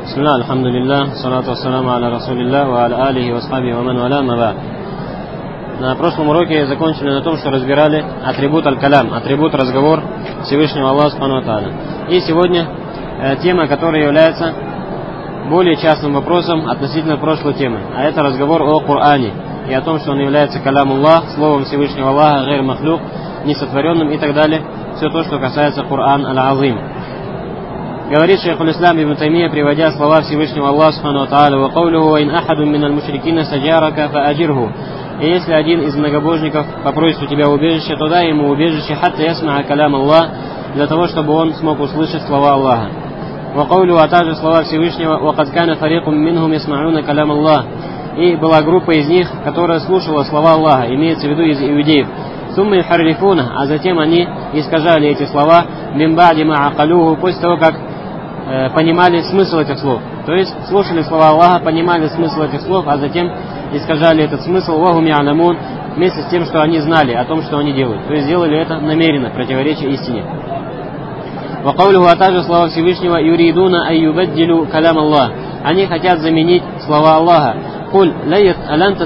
Бисмилlah, алхамдулиллах, салату вассаламу аля расулиллах, ва аля алихи ва асхабихи ва ман валя, ама ба'д. На прошлом уроке закончили на том, что разбирали атрибут аль-калям, атрибут разговор Всевышнего Аллаха субхану ва тааля. И сегодня тема, которая является более частным вопросом относительно прошлой темы, а это разговор о Коране и о том, что он является калямуллах, словом Всевышнего Аллаха, гайр махлюк, несотворенным и так далее, все то, что касается Коран аль-Азим. Говорит шейхуль ислам ибн Таймия, приводя слова Всевышнего Аллаха субхану ва тааля: «Ва каулюху ва ин ахадун миналь мушрикина саджарака фааджирху». И если один из многобожников попросит у тебя убежище, то дай ему убежище хатта ясмаа калям Аллах, для того, чтобы он смог услышать слова Аллаха. «Ва каулюху», а также слова Всевышнего: «Ва кад кана фарикум минхум ясмауна калям Аллах». И была группа из них, которая слушала слова Аллаха, имеется в виду из иудеев. «Сумма юхаррифуна», а затем они искажали эти слова мин ба'ди ма акалюху, после того, как понимали смысл этих слов. То есть слушали слова Аллаха, понимали смысл этих слов, а затем искажали этот смысл вахум я'ламун, вместе с тем, что они знали о том, что они делают. То есть сделали это намеренно, противоречия истине. Ва каулюху, а также слова Всевышнего: юридуна ай юбаддилу калям Аллах. Они хотят заменить слова Аллаха. Куль лан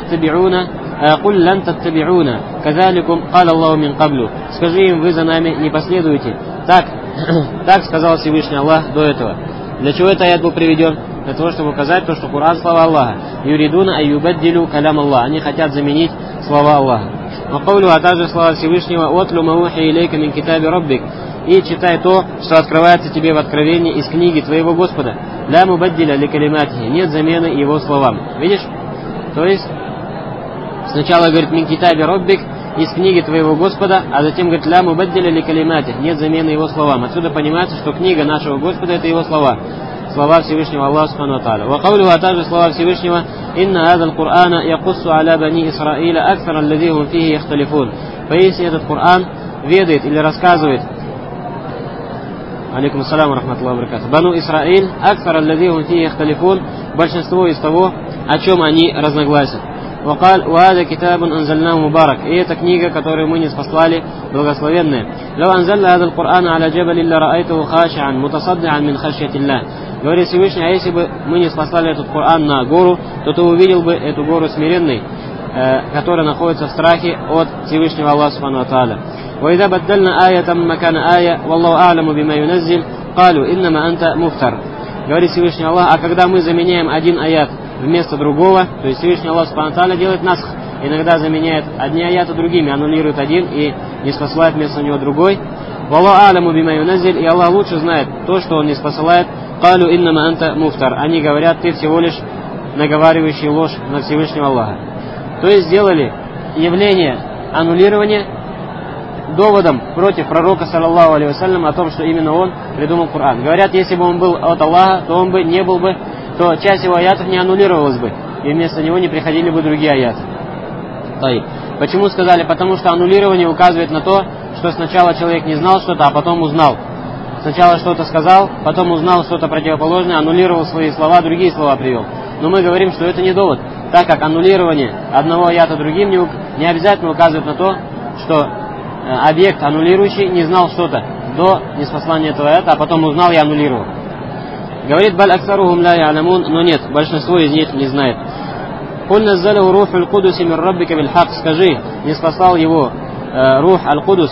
таттаби'уна казаликум каля Аллаху мин каблю. Скажи им: вы за нами не последуете. Так сказал Всевышний Аллах до этого. Для чего этот аят был приведен? Для того, чтобы указать то, что Коран — слова Аллаха. Юридуна ай юбаддилу калям Аллах. Они хотят заменить слова Аллаха. Ва каулюху, а также слова Всевышнего: отлю ма ухи илейка мин китаби раббик. И читай то, что открывается тебе в откровении из книги твоего Господа. Ля мубаддиля ли калиматихи. Нет замены его словам. Видишь? То есть сначала говорит мин китаби раббик, из книги твоего Господа, а затем говорит ля мубаддиля ли калиматих. Нет замены его словам. Отсюда понимается, что книга нашего Господа — это его слова. Слова Всевышнего Аллаха субхану ва тааля. Ва каулюху, а также слова Всевышнего: инна азал Кур'ана якуссу аля бани Исраиля акфар аллади хум фихи яхталифун. Поистине этот Коран ведает или рассказывает, алейкум ассаляму рахматуллахи ва баракатуху, бану Исраиль акфар аллади хум фихи яхталифун, большинство из того, о чем они разногласят. وقال وهذا كتاب أنزلناه مبارك. И это книга, которую мы ниспослали, благословенная. لو أنزلنا هذا القرآن على جبل لرأيته خاشعا متصدعا من خشية الله. Говорит Всевышний: а если бы мы ниспослали этот Коран на гору, то ты увидел бы эту гору смиренной, которая находится в страхе от Всевышнего Аллаха субхану ва тааля. وإذا بدلنا آية مكان آية والله أعلم بما ينزل قالوا إنما أنت مفتر. Говорит Всевышний Аллах: а когда мы заменяем один аят вместо другого, то есть Всевышний Аллах субхану ва тааля делает насх, иногда заменяет одни аяты другими, аннулирует один и ниспосылает вместо него другой. Валлаху а'ламу бима юназзиль, и Аллах лучше знает то, что он ниспосылает. Калю иннама анта муфтар. Они говорят: ты всего лишь наговаривающий ложь на Всевышнего Аллаха. То есть сделали явление аннулирования доводом против пророка саллаллаху алейхи вассалям о том, что именно он придумал Коран. Говорят, если бы он был от Аллаха, то он бы не был бы, то часть его аятов не аннулировалась бы, и вместо него не приходили бы другие аяты. Почему сказали? Потому что аннулирование указывает на то, что сначала человек не знал что-то, а потом узнал. Сначала что-то сказал, потом узнал что-то противоположное, аннулировал свои слова, другие слова привел. Но мы говорим, что это не довод, так как аннулирование одного аята другим не обязательно указывает на то, что объект аннулирующий не знал что-то до ниспослания этого аята, а потом узнал и аннулировал. Говорит: баль аксарухум ла я'ламун, но нет, большинство из них не знает. Куль наззалаху рухуль кудуси мир раббика биль хак. Скажи, ниспослал его рух аль-Кудус,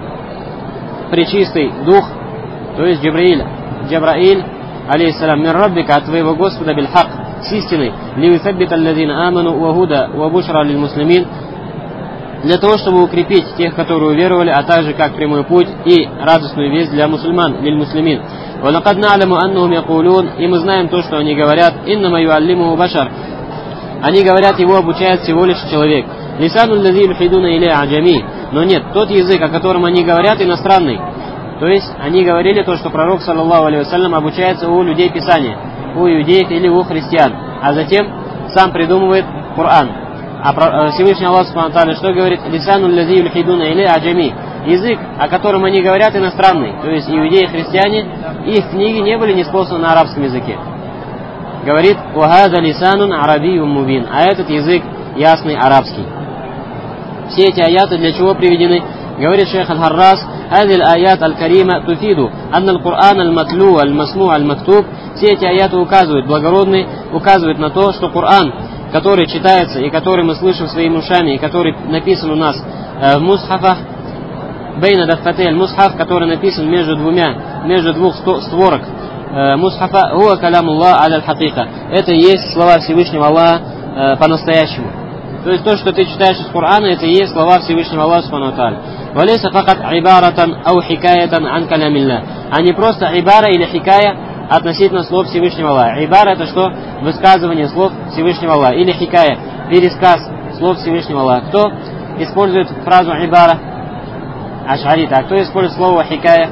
пречистый дух, то есть Джабраиль, алейхиссалям, мир раббика, от твоего Господа, биль хак, с истиной, ли юсаббита алладзина аману ва худа ва бушра лиль муслимин, для того, чтобы укрепить тех, которые уверовали, а также как прямой путь и радостную весть для мусульман, лиль муслимин. Ва лакад на'ламу аннахум якулун, и мы знаем то, что они говорят: иннама юаллимуху башар. Они говорят, его обучает всего лишь человек. Лисануль лази юлхидуна илей аджами. Но нет, тот язык, о котором они говорят, иностранный. То есть они говорили то, что пророк саллаллаху алейхи вассалям обучается у людей Писания, у иудеев или у христиан, а затем сам придумывает Коран. А Всевышний Аллах субхану ва тааля что говорит? Лисануль лази юлхидуна илей аджами. Язык, о котором они говорят, иностранный. То есть иудеи и христиане, их книги не были ниспосланы на арабском языке. Говорит: «Вахаза лисанун арабиюм мубин». А этот язык ясный арабский. Все эти аяты для чего приведены? Говорит шейх Аль-Харрас: هذه الآيات الكريمة تفيد أن القرآن المتلو المسموع المكتوب Все эти аяты указывают, благородные, указывают на то, что Коран, который читается и который мы слышим своими ушами, и который написан у нас в мусхафах, бейна даффатей аль-мусхаф, который написан между двух створок мусхафа, хуа калямуллах аля аль-хакика. Это и есть слова Всевышнего Аллаха по-настоящему. То есть то, что ты читаешь из Корана, это и есть слова Всевышнего Аллаха субхану ва тааля. Валейса факат ибаратан ау хикаятан ан калямилля. А не просто ибара или хикая относительно слов Всевышнего Аллаха. Ибара это что? Высказывание слов Всевышнего Аллаха. Или хикая, пересказ слов Всевышнего Аллаха. Кто использует фразу ибара? Аш'арита. А кто использует слово хикая?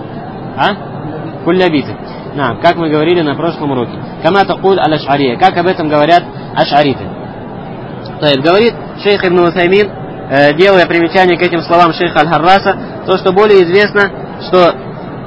Куллябиты. Как мы говорили на прошлом уроке. Кама такуль аль-аш'ария. Как об этом говорят аш'ариты. Говорит шейх Ибн Усаймин, делая примечание к этим словам шейха Аль-Харраса, то, что более известно, что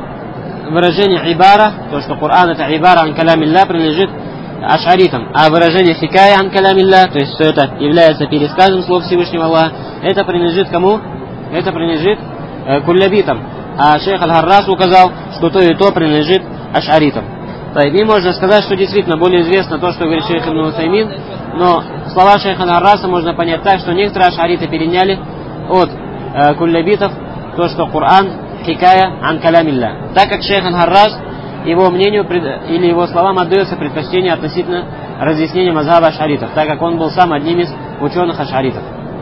выражение ибара, то, что Коран это ибара ан калямилля, принадлежит аш'аритам, а выражение хикая ан калямилля, то есть что это является пересказом слов Всевышнего Аллаха, это принадлежит кому? Это принадлежит куллябитам. А шейх Аль-Харрас указал, что то и то принадлежит аш'аритам. И можно сказать, что действительно более известно то, что говорит шейх Ибн Усаймин, но слова шейха Аль-Харраса можно понять так, что некоторые аш'ариты переняли от куллябитов то, что Коран хикая ан калямилля. Так как шейх Аль-Харрас, его мнению или его словам отдается предпочтение относительно разъяснения мазхаба аш'аритов, так как он был сам одним из ученых аш'аритов.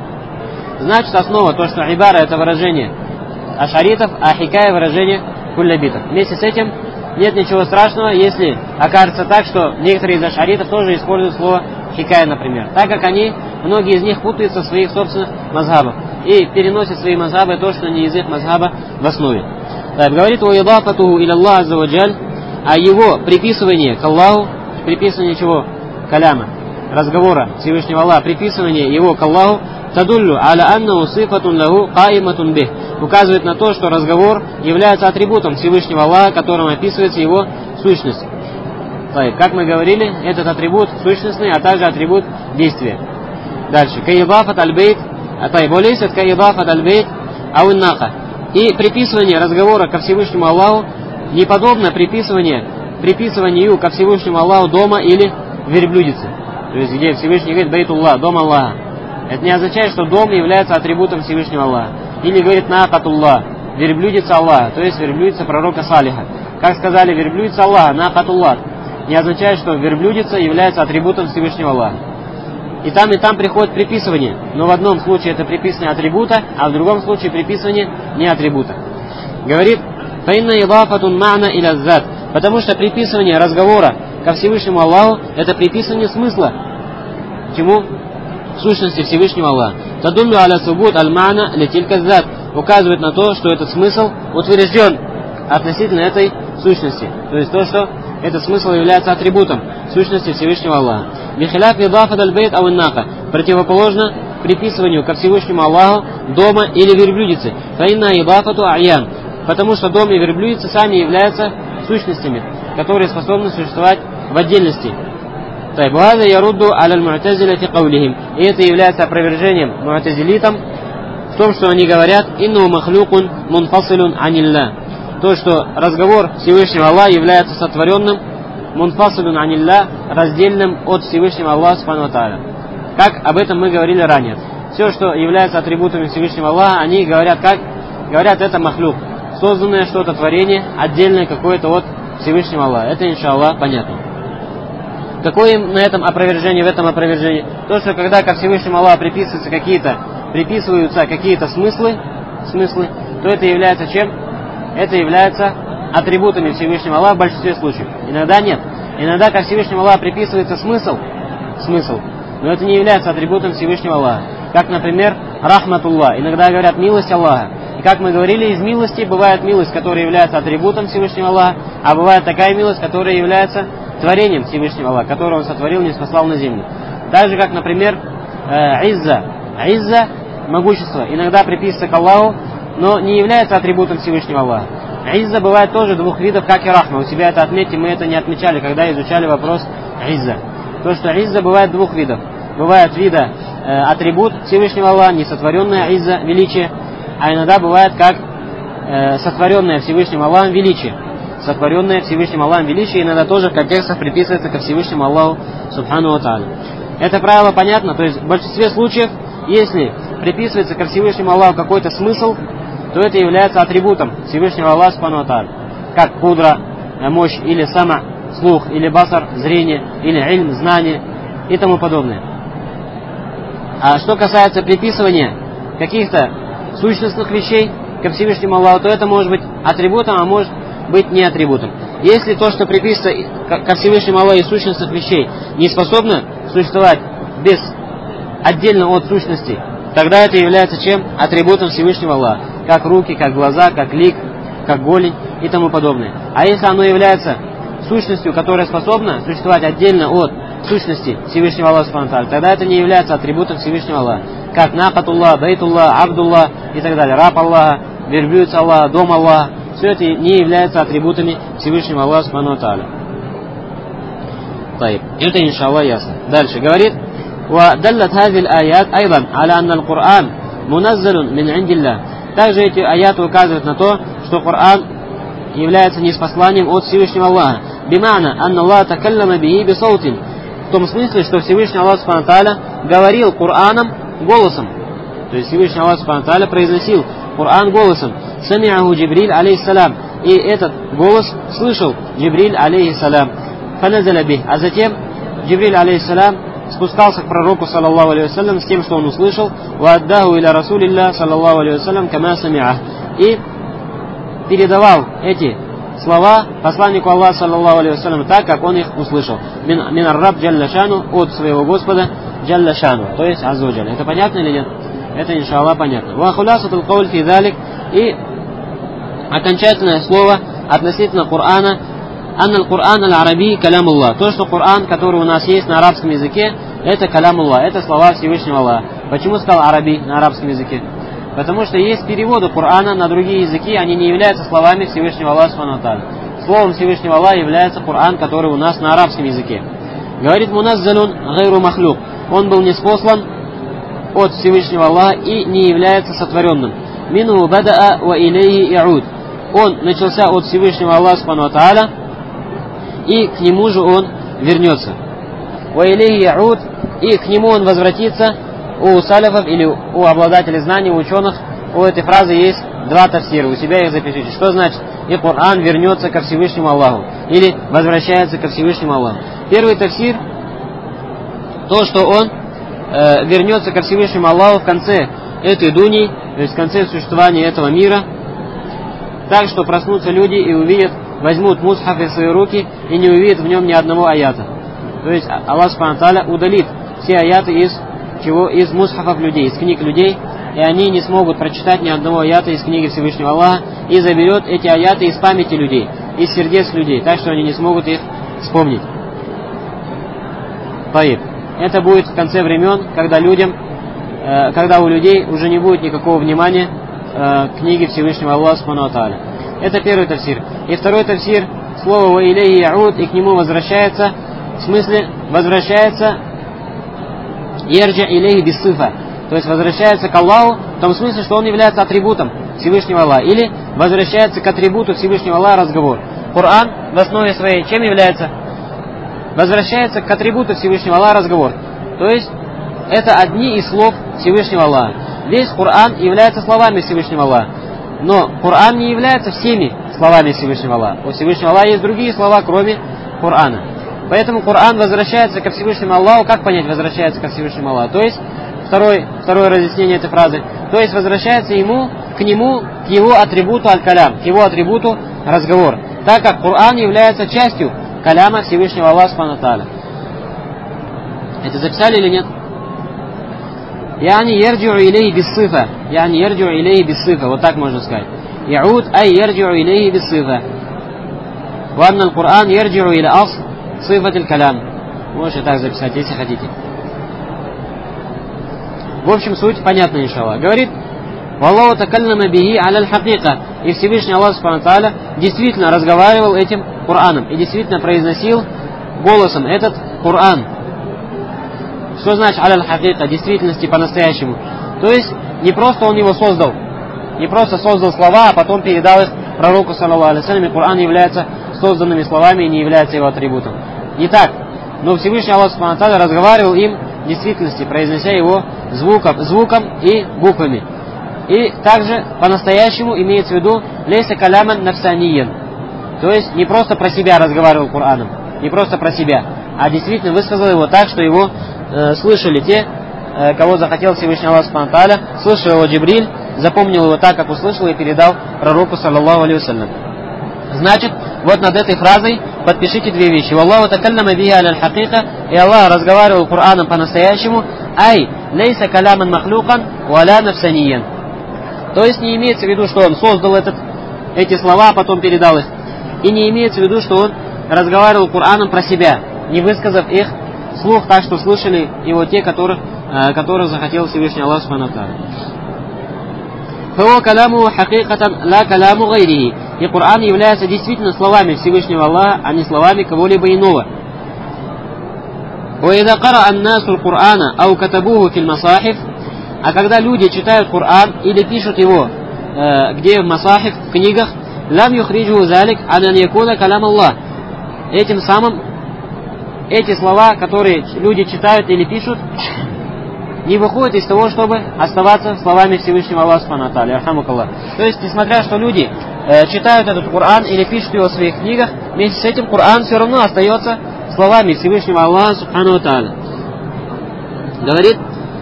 Значит, основа то, что ибара это выражение аш'аритов, а хикая выражение куллябитов. Вместе с этим нет ничего страшного, если окажется так, что некоторые из аш'аритов тоже используют слово хикая, например, так как многие из них путаются в своих собственных мазхабах и переносят свои мазхабы то, что не из их мазхаба в основе. Говорит о идафатуху иля Аллах азза ва джаль, а его приписывание к Аллаху, приписывание чего? Каляма, разговора Всевышнего Аллаха, приписывание его к Аллаху, тадуллю аля аннаху сифатун лаху каиматун бих, указывает на то, что разговор является атрибутом Всевышнего Аллаха, которым описывается его сущность. Как мы говорили, этот атрибут сущностный, а также атрибут действия. Дальше. Каидафат аль-бейт, болейсат каидафат аль-бейт ауиннака. И приписывание разговора ко Всевышнему Аллаху не подобно приписыванию ко Всевышнему Аллаху дома или верблюдицы. То есть, где Всевышний говорит бейтуллах, дом Аллаха. Это не означает, что дом является атрибутом Всевышнего Аллаха. Или говорит накатуллах, верблюдица Аллаха, то есть верблюдица пророка Салиха. Как сказали, верблюдица Аллаха, накатуллах, не означает, что верблюдица является атрибутом Всевышнего Аллаха. И там приходит приписывание, но в одном случае это приписывание атрибута, а в другом случае приписывание не атрибута. Говорит, фаинна идафатун ма'на иля зат, потому что приписывание разговора ко Всевышнему Аллаху это приписывание смысла. Чему? Сущности Всевышнего Аллаха. Тадуллю аля субут аль-ма'на летилька зат, указывает на то, что этот смысл утвержден относительно этой сущности. То есть то, что этот смысл является атрибутом сущности Всевышнего Аллаха. Бихиляф идафат аль-бейт ауиннака, противоположно приписыванию ко Всевышнему Аллаху дома или верблюдицы. Фаинна идафату аян, потому что дом и верблюдицы сами являются сущностями, которые способны существовать в отдельности. И это является опровержением му'тазилитам в том, что они говорят инну махлюкун мунфасилун анилля, то, что разговор Всевышнего Аллаха является сотворенным мунфасилун анилля, раздельным от Всевышнего Аллаха субхану ва тааля. Как об этом мы говорили ранее. Все, что является атрибутами Всевышнего Аллаха, они говорят как? Говорят, это махлюк, созданное что-то творение, отдельное какое-то от Всевышнего Аллаха. Это, иншаллах, понятно. Какое на этом опровержение, в этом опровержении? То, что когда ко Всевышнему Аллаху приписываются какие-то смыслы, то это является чем? Это является атрибутами Всевышнего Аллаха в большинстве случаев. Иногда нет. Иногда ко Всевышнему Аллаху приписывается смысл, но это не является атрибутом Всевышнего Аллаха. Как, например, рахматуллах. Иногда говорят милость Аллаха. И как мы говорили, из милости бывает милость, которая является атрибутом Всевышнего Аллаха, а бывает такая милость, которая является творением Всевышнего Аллаха, которое Он сотворил и ниспослал на землю. Так же, как, например, изза, могущество, иногда приписывается к Аллаху, но не является атрибутом Всевышнего Аллаха. Изза бывает тоже двух видов, как и рахма. У себя это отметьте, мы это не отмечали, когда изучали вопрос изза. То, что изза бывает двух видов. Бывает вида атрибут Всевышнего Аллаха, несотворенная изза, величие, а иногда бывает как сотворенное Всевышним Аллахом величие. сотворенное Всевышним Аллахом величие, иногда тоже в контекстах приписывается ко Всевышнему Аллаху Субхану ва Тааля. Это правило понятно, то есть в большинстве случаев, если приписывается ко Всевышнему Аллаху какой-то смысл, то это является атрибутом Всевышнего Аллаха Субхану ва Тааля, как кудра, мощь, или сама, слух, или басар, зрение, или ильм, знание и тому подобное. А что касается приписывания каких-то сущностных вещей ко Всевышнему Аллаху, то это может быть атрибутом, а может быть не атрибутом. Если то, что приписывается ко Всевышнему Аллаху из сущностных вещей, не способно существовать отдельно от сущности, тогда это является чем? Атрибутом Всевышнего Аллаха. Как руки, как глаза, как лик, как голень и тому подобное. А если оно является сущностью, которая способна существовать отдельно от сущности Всевышнего Аллаха, тогда это не является атрибутом Всевышнего Аллаха. Как накатуллах, бейтуллах, абдуллах и так далее. Раб Аллаха, верблюд Аллаха, дом Аллаха. Все это не является атрибутами Всевышнего Аллаха Субхану ва Тааля. Это иншаллах ясно. Дальше говорит: وَدَلَّتْ هَذِهِ الْآيَاتِ أيضا على أن القرآن منزل من عند الله. Также эти аяты указывают на то, что Коран является ниспосланием от Всевышнего Аллаха. Бимана анна Аллах такаллама бихи бисаутин. В том смысле, что Всевышний Аллах Субхану ва Тааля говорил Кораном голосом. То есть Всевышний Аллах Субхану ва Тааля произносил Коран голосом. Самиаху Джибриль алейхиссалям. И этот голос слышал Джибриль алейхиссалям. Фаназаля бих. А затем Джибриль алейхиссалям спускался к пророку, саллаллаху алейхи вассалям, с тем, что он услышал, «Вааддаху иля расулилля, саллаллаху алейхи вассалям, кама сами'ах». И передавал эти слова посланнику Аллаха, саллаллаху алейхи вассалям, так, как он их услышал. «Мин ар-раб джалля шану», от своего Господа, джалля шану, то есть азза ва джалля. Это понятно или нет? Это, иншаллах, понятно. «Ва хулясатул кауль фи залик». И окончательное слово относительно Корана: «Анна Коран аль-Араби калям Аллах». То, что Коран, который у нас есть на арабском языке, это калям Аллах, это слова Всевышнего Аллаха. Почему сказал араби на арабском языке? Потому что есть переводы Корана на другие языки, они не являются словами Всевышнего Аллаха Субхану ва Тааля. Словом Всевышнего Аллаха является Коран, который у нас на арабском языке. Говорит: «Муназзалун гайру махлюк». Он был ниспослан от Всевышнего Аллаха и не является сотворенным. «Мину бадаа ва илейхи иуд». Он начался от Всевышнего Аллаха Субхану ва Тааля, и к нему же он вернется. «Ва илейхи иуд», и к нему он возвратится. У салафов или у обладателей знаний, у ученых, у этой фразы есть два тафсира. У себя их запишите. Что значит «и Коран вернется ко Всевышнему Аллаху» или «возвращается ко Всевышнему Аллаху»? Первый тафсир — то, что он вернется ко Всевышнему Аллаху в конце этой дуни, то есть в конце существования этого мира, так что проснутся люди и увидят, возьмут мусхаф в свои руки и не увидят в нем ни одного аята. То есть Аллах Субхану ва Тааля удалит все аяты из мусхафов людей, из книг людей, и они не смогут прочитать ни одного аята из книги Всевышнего Аллаха, и заберет эти аяты из памяти людей, из сердец людей, так что они не смогут их вспомнить. Это будет в конце времен, когда у людей уже не будет никакого внимания к книге Всевышнего Аллаха Субхану ва Тааля. Это первый тафсир. И второй тафсир — слово «ва илейхи яуд», и к нему возвращается, в смысле возвращается «ярджа илейхи бис-сифа», то есть возвращается к Аллаху в том смысле, что он является атрибутом Всевышнего Аллаха, или возвращается к атрибуту Всевышнего Аллаха разговор. Коран в основе своей чем является? Возвращается к атрибуту Всевышнего Аллаха разговор. То есть это одни из слов Всевышнего Аллаха. Весь Коран является словами Всевышнего Аллаха. Но Коран не является всеми словами Всевышнего Аллаха. У Всевышнего Аллаха есть другие слова, кроме Корана. Поэтому Коран возвращается ко Всевышнему Аллаху. Как понять возвращается ко Всевышнему Аллаху? То есть, второе разъяснение этой фразы. То есть возвращается к его атрибуту аль-калям, к его атрибуту разговор. Так как Коран является частью каляма Всевышнего Аллаха Субхану ва Тааля. Это записали или нет? Яни ярджу илейхи бис-сифа. Яни ярджу илейхи бис-сифа. Вот так можно сказать. Яуд ай ярджу илейхи бис-сифа. Ва анна аль-Коран ярджу иля асл сифат аль-калям. Можете так записать, если хотите. В общем, суть понятна, иншаллах. Говорит: «Валлаху такаллама бихи аля аль-хакика». И Всевышний Аллах Субхану ва Тааля действительно разговаривал этим Кораном и действительно произносил голосом этот Коран. Что значит аля аль-хакика? Действительности по-настоящему. То есть не просто он его создал, не просто создал слова, а потом передал их пророку, саллаллаху алейхи вассалям, и Коран является созданными словами и не является его атрибутом. Не так. Но Всевышний Аллах Субхану ва Тааля разговаривал им в действительности, произнося его звуком и буквами. И также по-настоящему имеется в виду лейса каляман нафсаниен. То есть не просто про себя разговаривал Кораном, не просто про себя, а действительно высказал его так, что его слышали те, кого захотел Всевышний Аллах Субхану ва Тааля, слышал его Джибриль, запомнил его так, как услышал, и передал пророку, саллаллаху алейхи вассалям. Значит, вот над этой фразой подпишите две вещи. Валлаху такаллама биhi аля аль-хакика, и Аллах разговаривал Кораном по-настоящему, ай лейса каляман махлюкан валя нафсаниен. То есть не имеется в виду, что он создал эти слова, а потом передал их. И не имеется в виду, что он разговаривал Кораном про себя, не высказав их вслух, так что слышали его те, которых захотел Всевышний Аллах Субхану ва Тааля. Фао каляму хакикатан ла каляму гайрихи. И Коран является действительно словами Всевышнего Аллаха, а не словами кого-либо иного. وإذا قرأ الناس القرآن أو كتبوه في المصاحف, а когда люди читают Коран или пишут его где в масахиф, в книгах, лам юхриджу залик ан якуна калям Аллах. Этим самым эти слова, которые люди читают или пишут, не выходят из того, чтобы оставаться словами Всевышнего Аллаха Субхану ва Тааля. Архамукаллах. То есть, несмотря что люди читают этот Коран или пишут его в своих книгах, вместе с этим Коран все равно остается словами Всевышнего Аллаха Субхану ва Тааля. Говорит: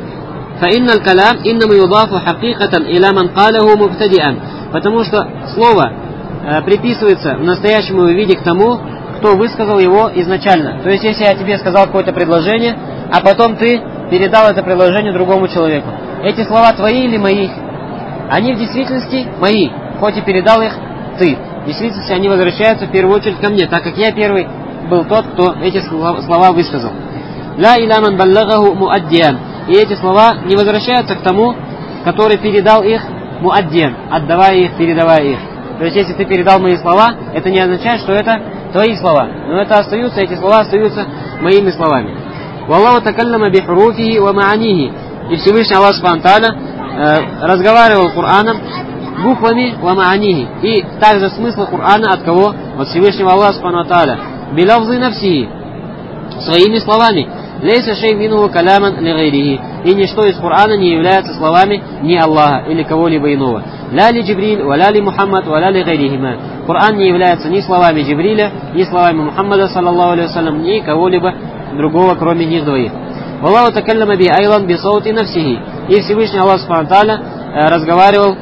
فإن الكلام إنما يضاف حقيقة إلى من قاله مبتدئا. Потому что слово приписывается в настоящем виде к тому, кто высказал его изначально. То есть, если я тебе сказал какое-то предложение, а потом ты передал это предложение другому человеку. Эти слова твои или мои? Они в действительности мои, хоть и передал их ты. В действительности они возвращаются в первую очередь ко мне, так как я первый был тот, кто эти слова высказал. «Ла иламан баллагаху муаддиан». И эти слова не возвращаются к тому, который передал их муаддиан, отдавая их, передавая их. То есть, если ты передал мои слова, это не означает, что это твои слова. Но эти слова остаются моими словами. «Валлаху такаллама бихуруфихи ва маанихи». И Всевышний Аллах Субхану ва Тааля разговаривал Кораном буквами ва маанихи. И также смысл Корана от кого? От Всевышнего Аллаха Субхану ва Тааля. Билавзы нафсихи. Своими словами. Лейса шей минху каляман ли гайрихи. И ничто из Корана не является словами ни Аллаха или кого-либо иного. Ла ли Джибриль, ва ла ли Мухаммад, ва ла ли гайрихима. Коран не является ни словами Джибриля, ни словами Мухаммада, саллаллаху алейхи вассалям, ни кого-либо другого, кроме них двоих. Валлаху такаллама би айлан би саути нафсихи. И Всевышний Аллах Субхану ва Тааля разговаривал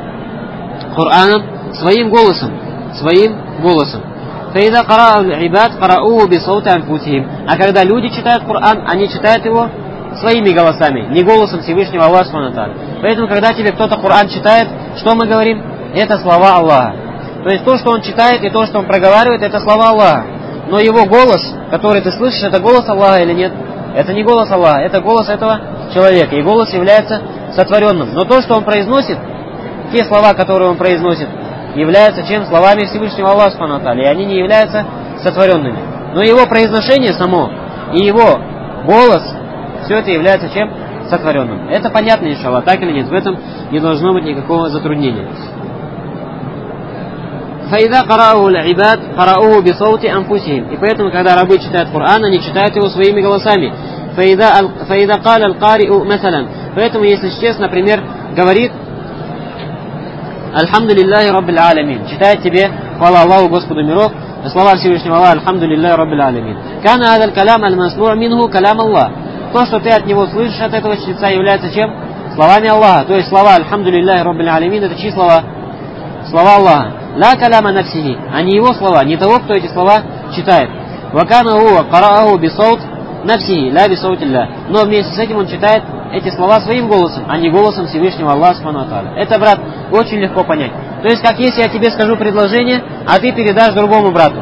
Кораном своим голосом. Фаида караа аль-ибад карауху би саути анфусихим. А когда люди читают Коран, они читают его своими голосами, не голосом Всевышнего Аллаха Субхану ва Тааля. Поэтому, когда тебе кто-то Коран читает, что мы говорим? Это слова Аллаха. То есть то, что он читает и то, что он проговаривает, это слова Аллаха. Но его голос, который ты слышишь, это голос Аллаха или нет? Это не голос Аллаха, это голос этого человека. И голос является сотворенным. Но то, что он произносит, те слова, которые он произносит, являются чем? Словами Всевышнего Аллаха Субхану ва Тааля. И они не являются сотворенными. Но его произношение само и его голос, все это является чем? Сотворенным. Это понятно, иншаллах, так или нет? В этом не должно быть никакого затруднения. «Фаида карауху аль-ибад карауху би саути анфусихим». И поэтому, когда рабы читают Коран, они читают его своими голосами. «Фаида каля аль-кариу масалан». Поэтому, если чтец, например, говорит «Альхамдулиллахи раббил алямин», читает тебе «Хвала Аллаху, Господу миров», слова Всевышнего Аллаха «Альхамдулиллахи раббил алямин». «Кана адаль калям аль-маслу' минху калям Аллах». То, что ты от него слышишь, от этого чтеца, является чем? Словами Аллаха. То есть слова «Альхамдулиллахи раббил алямин» — это чьи слова? Слова Аллаха. «Ла каляма нафсихи», а не его слова, не того, кто эти слова читает. «Вакана хуа карааху би саут нафсихи, ла би саутилля». Но вместе с этим он читает эти слова своим голосом, а не голосом Всевышнего Аллаха Субхану ва Тааля. Это, брат, очень легко понять. То есть, как если я тебе скажу предложение, а ты передашь другому брату.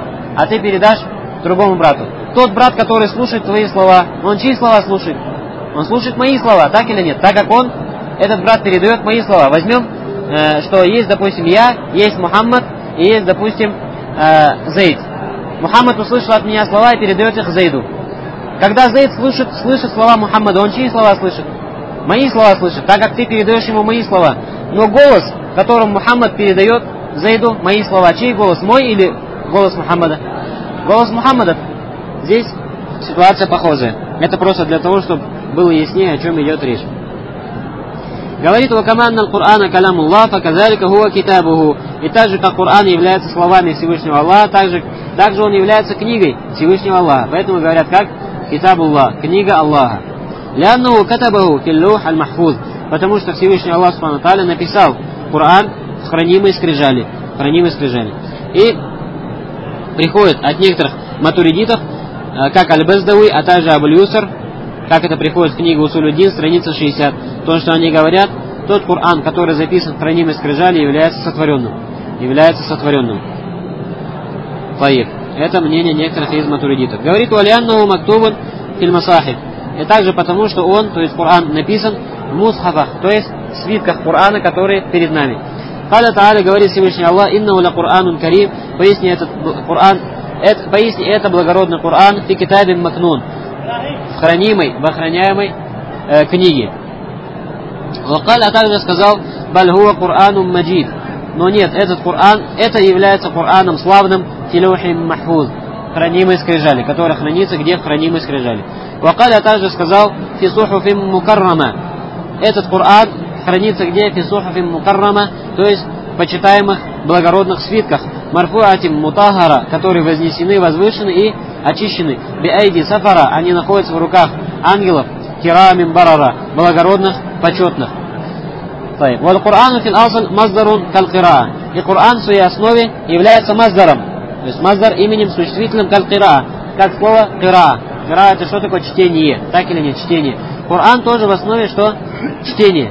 Тот брат, который слушает твои слова, он чьи слова слушает? Он слушает мои слова, так или нет? Так как этот брат передает мои слова. Возьмем, что есть, допустим, я, есть Мухаммад и есть, допустим, Зейд. Мухаммад услышал от меня слова и передает их Зейду. Когда Зейд слышит слова Мухаммада, он чьи слова слышит? Мои слова слышит, так как ты передаешь ему мои слова. Но голос, которым Мухаммад передает Зайду, мои слова, чей голос, мой или голос Мухаммада? Голос Мухаммада. Здесь ситуация похожая. Это просто для того, чтобы было яснее, о чем идет речь. Говорит: «Вакаманна аль-Кур'ана калямуллах, факазалика хуа китабуху». И так же, как Коран является словами Всевышнего Аллаха, также он является книгой Всевышнего Аллаха. Поэтому говорят как китабуллах, книга Аллаха. Ляннаху катабаху филлух аль-махфуз. Потому что Всевышний Аллах Субхану ва Тааля написал Коран в хранимой скрижали. И приходит от некоторых матуридитов, как Аль-Бездауи, а также Абуль-Юср, как это приходит в книгу Усуль-ад-Дин, страница 60, то, что они говорят, тот Коран, который записан в хранимой скрижали, является сотворенным. Таиб. Это мнение некоторых из матуридитов. Говорит: «Валианнаху мактубун фил масахиб». И также потому, что он, то есть Коран, написан в мусхафах, то есть в свитках Корана, которые перед нами. Каля Тааля, говорит Всевышний Аллах: «Иннаху ла Куранун карим». Поясни, это благородный Коран фи китабин макнун, в охраняемой книге. А также сказал: «Баль хуа Куранун маджид». Но нет, этот Коран, это является Кораном славным филухим махфуз, хранимой скрижали, который хранится где? В хранимой скрижали. А также сказал: «Фи сухуфим мукаррама». Этот Коран хранится где? «Фи сухуфим мукаррама», то есть в почитаемых благородных свитках, марфуатим мутахара, которые вознесены, возвышены и очищены, биайди сафара, они находятся в руках ангелов, кирамим барара, благородных, почетных. Вал Курану фил асл маздарун кал кираа. И Коран в своей основе является маздаром, то есть маздар именем существительным кал кираа, как слово кираа. Кираа — это что такое? Чтение, так или нет? Чтение. Коран тоже в основе что? Чтение.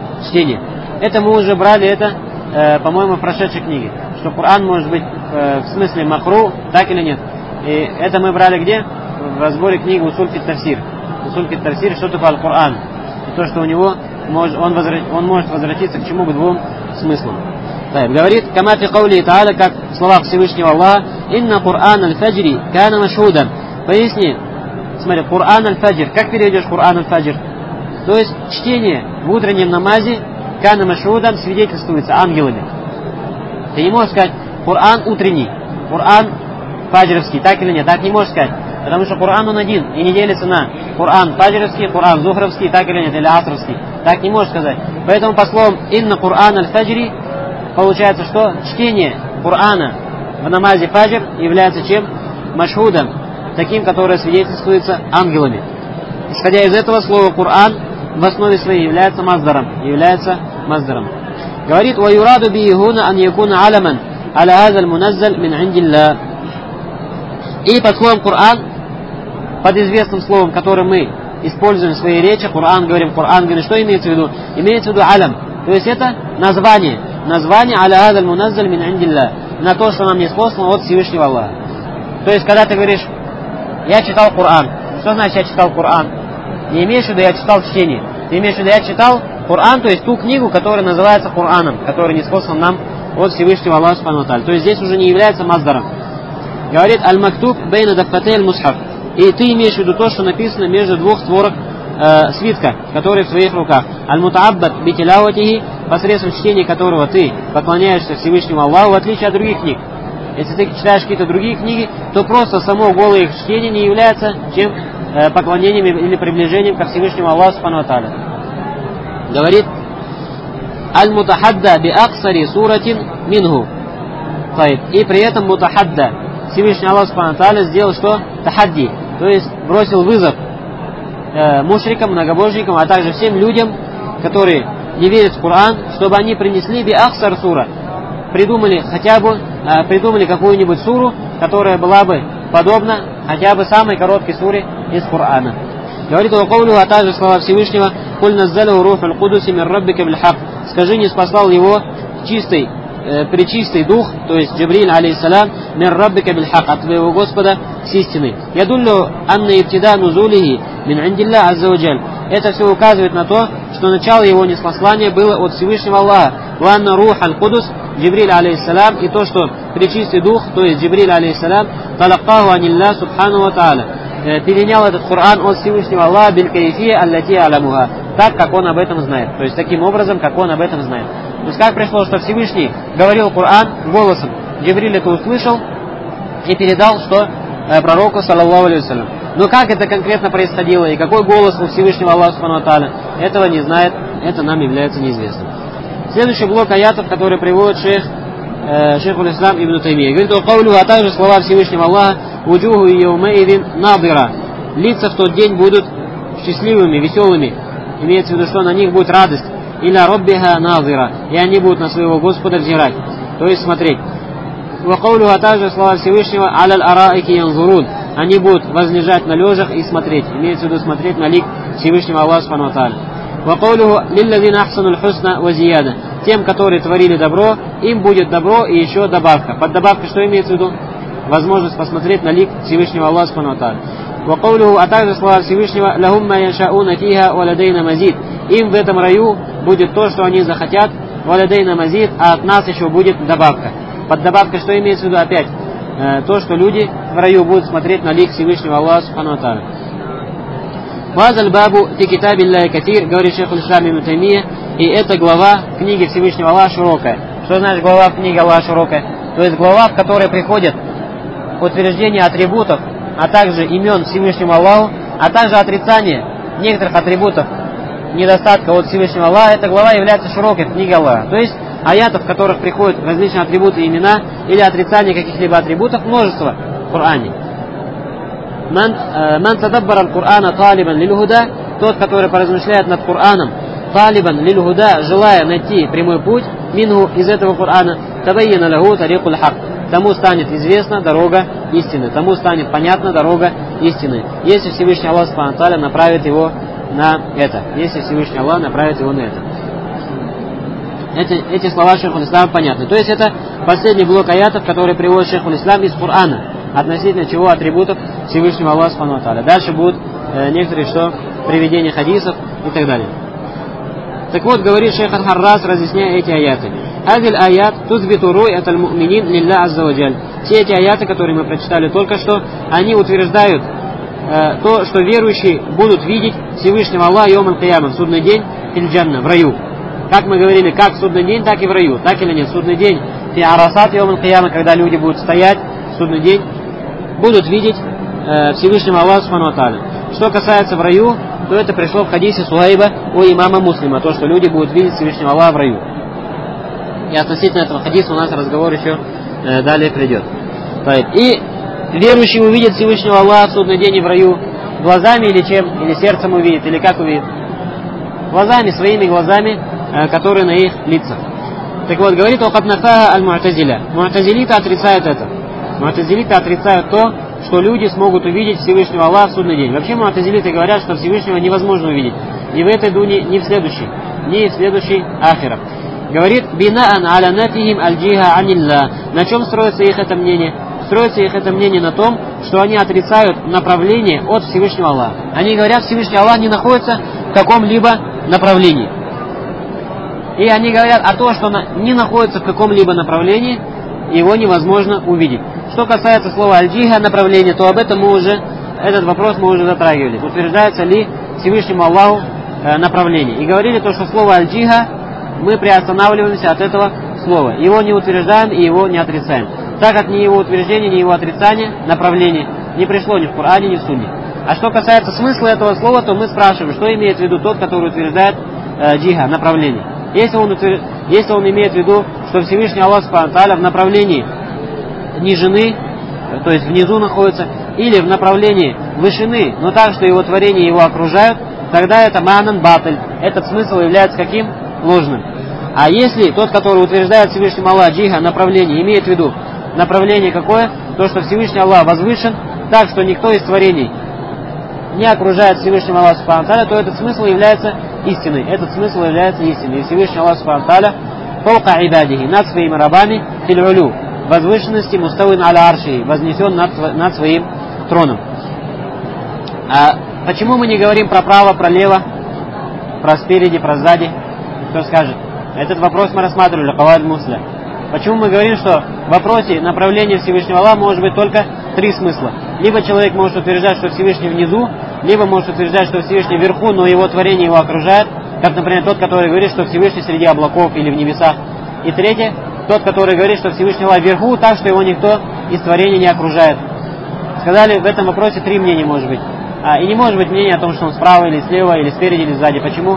Это мы уже брали, по-моему, в прошедшей книге, что Коран может быть в смысле макру, так или нет. И это мы брали где? В разборе книги Усуль фит Тафсир. Усуль фит Тафсир, что такое Аль-Коран. И то, что у него он может возвратиться к чему? К двум смыслам. Говорит: «Кама фи каули та'аля», как в словах Всевышнего Аллаха: «Инна Кур'ан аль-фаджри кана машхудан». Поясни, смотри, Кур'ан аль-фаджр, как переведешь Кур'ан аль-фаджр? То есть чтение в утреннем намазе кана машхудан свидетельствуется ангелами. Ты не можешь сказать Коран утренний, Коран фаджровский, так или нет? Так не можешь сказать. Потому что Коран он один и не делится на Коран фаджровский, Коран зухровский, так или нет, или асровский. Так не можешь сказать. Поэтому по словам «Инна Кур'ан аль-фаджри» получается, что чтение Корана в намазе фаджр является чем? Машхудом, таким, которое свидетельствуется ангелами. Исходя из этого, слово Коран в основе своей является маздаром. Говорит: «Ва юраду бихуна ан якуна аламан аля хазаль муназзаль мин индилла». И под словом Коран, под известным словом, которое мы используем в своей речи, Коран, говорим, что имеется в виду? Имеется в виду алям. То есть это название аля хазаль муназзаль мин индилла, на то, что нам ниспослано от Всевышнего Аллаха. То есть, когда ты говоришь: «Я читал Коран», что значит «я читал Коран»? Не имеешь в виду «я читал чтение». Ты имеешь в виду «я читал Коран», то есть ту книгу, которая называется Кораном, который ниспослан нам от Всевышнего Аллаха Субхану ва Тааля. То есть здесь уже не является маздаром. Говорит: «Аль-мактуб бейна даффатей аль-мусхаф». И ты имеешь в виду то, что написано между двух створок свитка, которые в своих руках. «Аль-мутааббад битилаватихи», посредством чтения которого ты поклоняешься Всевышнему Аллаху, в отличие от других книг. Если ты читаешь какие-то другие книги, то просто само голое их чтение не является чем поклонением или приближением ко Всевышнему Аллаху Субхану ва Тааля. Говорит: «Аль-мутахадда би аксари суратин минху». И при этом мутахадда, Всевышний Аллах Субхану ва Тааля сделал что? Тахадди, то есть бросил вызов мушрикам, многобожникам, а также всем людям, которые не верят в Коран, чтобы они принесли би ахсар сура, придумали какую-нибудь суру, которая была бы подобна хотя бы самой короткой суре из Корана. Говорит: а также слова Всевышнего: «Куль наззалаху рухуль кудуси мир раббика биль хак». Скажи, не спаслал его пречистый дух, то есть Джибриль алейхиссалям, мир раббика биль хак, от твоего Господа с истиной. Ядуллю анна ибтида нузулихи мин индилля азза ва джаль. Это все указывает на то, что начало его ниспослания было от Всевышнего Аллаха. Ва анна рух аль-кудус Джибриль алейхиссалям, и то, что пречистый дух, то есть Джибриль алейхиссалям, талаккаху анилля субхану ва тааля, перенял этот Коран от Всевышнего Аллаха биль кайфия аллати алямуха, так, как он об этом знает. То есть таким образом, как он об этом знает. То есть как пришло, что Всевышний говорил Коран голосом, Джибриль это услышал и передал, что пророку, саллаллаху алейхи вассалям. Но как это конкретно происходило и какой голос у Всевышнего Аллаха субхану ва тааля, этого не знает, это нам является неизвестным. Следующий блок аятов, который приводит шейх Ислам Ибн Таймия. Говорит: «О, а также слова Всевышнего Аллаха, уджуху йоумаидин надира». Лица в тот день будут счастливыми, веселыми. Имеется в виду, что на них будет радость. Иля роббиха надира. И они будут на своего Господа взирать. То есть смотреть. «Вакаулю, а также слова Всевышнего, аляль араики янзурун». Они будут возлежать на лежах и смотреть. Имеется в виду смотреть на лик Всевышнего Аллаха субхану ва тааля. «Вакаулю лиллазина ахсануль хусна ва зияда». Тем, которые творили добро, им будет добро и еще добавка. Под добавкой что имеется в виду? Возможность посмотреть на лик Всевышнего Аллаха субхану ва тааля. «Вакаулю, а также слова Всевышнего, лахум ма яншауна фиха ва ладейна мазид». Им в этом раю будет то, что они захотят, ва ладейна мазид, а от нас еще будет добавка. Под добавкой что имеется в виду опять? То, что люди в раю будут смотреть на лик Всевышнего Аллаха субхану ва тааля. «Вазаль бабу фи китабилляхи катир», говорит шейх Ислам Ибн Таймия, и эта глава книги Всевышнего Аллаха широкая. Что значит глава в книге Аллаха широкая? То есть глава, в которой приходит утверждение атрибутов, а также имен Всевышнему Аллаху, а также отрицание некоторых атрибутов недостатка от Всевышнего Аллаха. Эта глава является широкой в книге Аллаха. То есть аятов, в которых приходят различные атрибуты и имена или отрицание каких-либо атрибутов, множество в Коране. «Ман тадаббара аль-Кур'ана талибан лиль-худа», тот, который поразмышляет над Кораном, талибан лиль-худа, желая найти прямой путь, минху, из этого Корана, табайяна лаху тарикуль хак, тому станет известна дорога истины, тому станет понятна дорога истины, если Всевышний Аллах субхану ва тааля направит его на это, если Всевышний Аллах направит его на это. Эти слова шейх Ислам понятны. То есть это последний блок аятов, который приводит шейх Ислам из Корана, относительно чего атрибутов Всевышнего Аллаха субхану ва тааля. Дальше будут некоторые что приведения хадисов и так далее. Так вот, говорит шейх Ар-Харрас, разъясняя эти аяты. Адиль аят тузбиту ру'ят аль-му'минин лилля азза ва джаль. Все эти аяты, которые мы прочитали только что, они утверждают то, что верующие будут видеть Всевышнего Аллаха йом аль-кияма, в судный день, филь-джанна, в раю. Как мы говорили, как в судный день, так и в раю. Так или нет? Судный день, фи арасат йом аль-кияма, когда люди будут стоять в судный день, будут видеть Всевышнего Аллаха субхану ва тааля. Что касается в раю, то это пришло в хадисе Суайба у имама Муслима, то, что люди будут видеть Всевышнего Аллаха в раю. И относительно этого хадиса у нас разговор еще далее придет. И верующий увидит Всевышнего Аллаха в судный день и в раю глазами или чем? Или сердцем увидит, или как увидит? Глазами, своими глазами, которые на их лицах. Так вот, говорит «Окат нафаха аль-му'тазиля». Му'тазилиты отрицают это. Му'тазилиты отрицают то, что люди смогут увидеть Всевышнего Аллаха в судный день. Вообще му'тазилиты говорят, что Всевышнего невозможно увидеть. Ни в этой дуне, ни в следующей. Ни в следующей ахира. Говорит «Бинаан аля нафихим аль-джиха анилля». На чем строится их это мнение? Строится их это мнение на том, что они отрицают направление от Всевышнего Аллаха. Они говорят, Всевышний Аллах не находится в каком-либо направлении. И они говорят, а то, что не находится в каком-либо направлении, его невозможно увидеть. Что касается слова аль-джиха, направление, то об этом этот вопрос мы уже затрагивали. Утверждается ли Всевышнему Аллаху направление. И говорили то, что слово аль-джиха, мы приостанавливаемся от этого слова. Его не утверждаем и его не отрицаем. Так как ни его утверждение, ни его отрицание, направление, не пришло ни в Коране, ни в Сунне. А что касается смысла этого слова, то мы спрашиваем, что имеет в виду тот, который утверждает джиха, направление. Если он имеет в виду, что Всевышний Аллах субхану ва тааля в направлении нижины, то есть внизу находится, или в направлении вышины, но так, что его творения его окружают, тогда это манан батль. Этот смысл является каким? Ложным. А если тот, который утверждает Всевышний Аллах джиха, направление, имеет в виду направление какое? То, что Всевышний Аллах возвышен, так, что никто из творений не окружает Всевышнего Аллаха субхану ва тааля, то этот смысл является истиной. Этот смысл является истиной. И Всевышний Аллах субхану ва тааля фаука ибадихи, над своими рабами, филь'улю, возвышенности, мустауин аля арши, вознесен над своим троном. А почему мы не говорим про право, про лево, про спереди, про сзади? Кто скажет? Этот вопрос мы рассматривали, каваль мусля. Почему мы говорим, что в вопросе направления Всевышнего Аллаха может быть только три смысла? Либо человек может утверждать, что Всевышний внизу, либо может утверждать, что Всевышний вверху, но его творение его окружает, Как, например, тот, который говорит, что Всевышний среди облаков или в небесах. И третье, тот, который говорит, что Всевышний Аллах вверху, так, что его никто из творения не окружает. Сказали, в этом вопросе 3 мнения может быть. И не может быть мнения о том, что он справа или слева, или спереди, или сзади. Почему?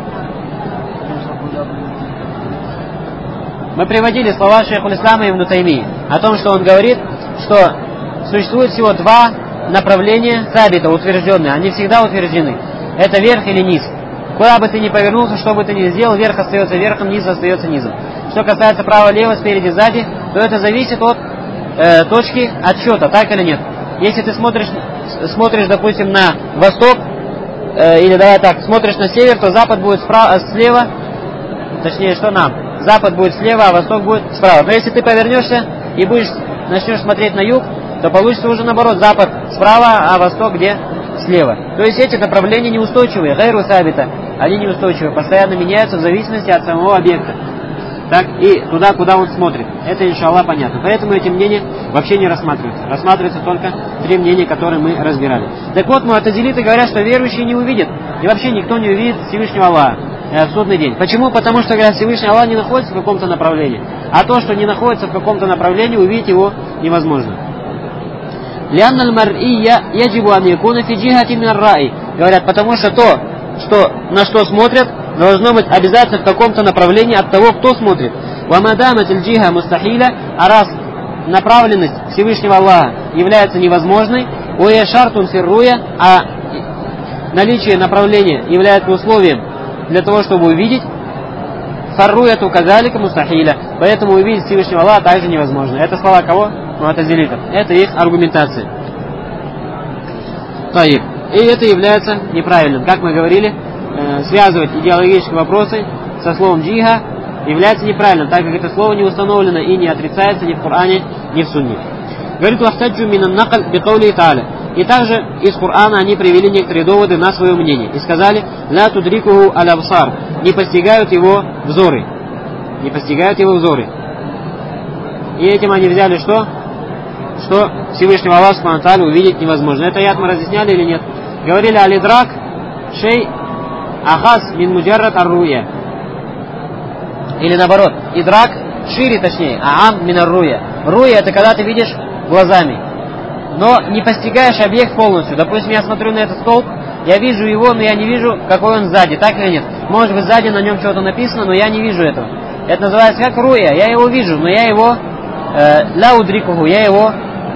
Мы приводили слова шейха Ислама ибн Таймии о том, что он говорит, что существует всего 2 направления сабита, утвержденные. Они всегда утверждены. Это верх или низ. Куда бы ты ни повернулся, что бы ты ни сделал, верх остается верхом, низ остается низом. Что касается право-лево, спереди, сзади, то это зависит от точки отсчета, так или нет. Если ты смотришь, допустим, на восток, или давай так, смотришь на север, то запад будет слева, точнее, что нам? Запад будет слева, а восток будет справа. Но если ты повернешься и начнешь смотреть на юг, то получится уже наоборот, запад справа, а восток где? Слева. То есть эти направления неустойчивые, гайру сабита, они неустойчивые, постоянно меняются в зависимости от самого объекта. Так, и туда, куда он смотрит. Это, иншаллах, понятно. Поэтому эти мнения вообще не рассматриваются. Рассматриваются только 3 мнения, которые мы разбирали. Так вот, муатазилиты говорят, что верующие не увидят. И вообще никто не увидит Всевышнего Аллаха в судный день. Почему? Потому что, говорят, Всевышний Аллах не находится в каком-то направлении. А то, что не находится в каком-то направлении, увидеть его невозможно. Говорят, потому что то, на что смотрят, должно быть обязательно в каком-то направлении от того, кто смотрит. А раз направленность Всевышнего Аллаха является невозможной, а наличие направления является условием для того, чтобы увидеть, поэтому увидеть Всевышнего Аллаха также невозможно. Это слова кого? Муатазилитов. Это их аргументация. И это является неправильным. Как мы говорили, связывать идеологические вопросы со словом джиха является неправильным, так как это слово не установлено и не отрицается ни в Коране, ни в Сунне. Говорит, вахтаджу минан накаль бикаули та'аля. И также из Корана они привели некоторые доводы на свое мнение. И сказали, ла тудрикуху аль-абсар. Не постигают его взоры. Не постигают его взоры. И этим они взяли что? Что Всевышнего Аллаха субхану тааля увидеть невозможно. Это аят мы разъясняли или нет? Говорили, алидрак шей ахас мин муджаррат ар-руя. Или наоборот, идрак шире, точнее, аам мин ар-руя. Руя — это когда ты видишь глазами, но не постигаешь объект полностью. Допустим, я смотрю на этот столб, я вижу его, но я не вижу, какой он сзади, так или нет. Может быть, сзади на нем что-то написано, но я не вижу этого. Это называется как руя. Я его вижу, но я его ля удрикуху, я его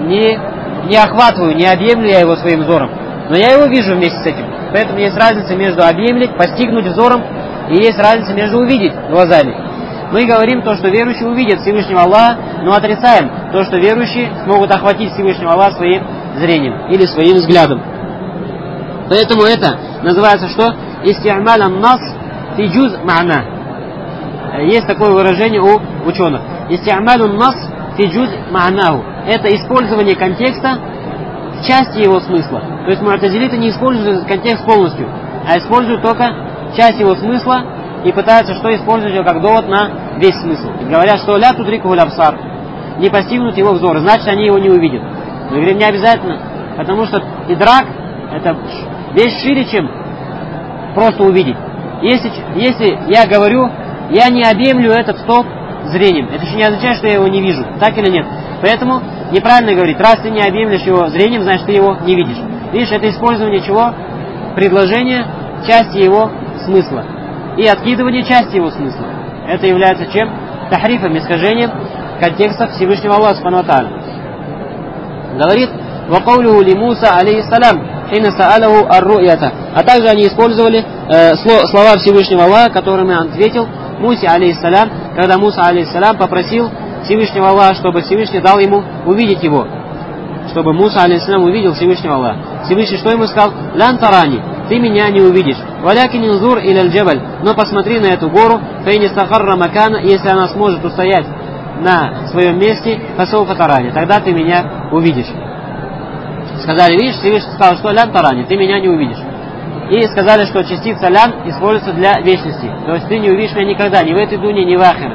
не охватываю, не объемлю я его своим взором. Но я его вижу вместе с этим. Поэтому есть разница между объемлить, постигнуть взором, и есть разница между увидеть глазами. Мы говорим то, что верующие увидят Всевышнего Аллаха, но отрицаем то, что верующие смогут охватить Всевышнего Аллаха своим зрением или своим взглядом. Поэтому это называется что? Исти'малан нас фи джуз ма'на. Есть такое выражение у ученых. Исти'малун нас фи джуз ма'наху. Это использование контекста в части его смысла. То есть муатазилиты не используют этот контекст полностью, а используют только часть его смысла и пытаются что использовать его как довод на весь смысл. И говорят, что ля тудрикуху аль-абсар, не постигнут его взоры, значит они его не увидят. Мы говорим, не обязательно, потому что идрак это вещь шире, чем просто увидеть. Если я говорю, я не объемлю этот столб зрением, это еще не означает, что я его не вижу, так или нет. Поэтому неправильно говорить, раз ты не объемлешь его зрением, значит ты его не видишь. Видишь, это использование чего? Предложение части его смысла и откидывание части его смысла. Это является чем? Тахрифом, искажением контекста Всевышнего Аллаха субхану ва тааля. Говорит, вакаулюху ли Муса алейхиссалям хина са'алаху ар-ру'ята. А также они использовали слова Всевышнего Аллаха, которыми он ответил Мусе алейхиссалям, когда Муса алейхиссалям попросил Всевышнего Аллаха, чтобы Всевышний дал ему увидеть его. Чтобы Муса алейхиссалям увидел Всевышнего Аллаха. Всевышний что ему сказал? Лян тарани, ты меня не увидишь. Валякин инзур иля джабаль, но посмотри на эту гору, фейни стахарра макана, если она сможет устоять на своем месте, фасауфа тарани, тогда ты меня увидишь. Сказали, видишь, Всевышний сказал, что лян тарани, ты меня не увидишь. И сказали, что частица лян используется для вечности. То есть ты не увидишь меня никогда, ни в этой дуне, ни в ахире.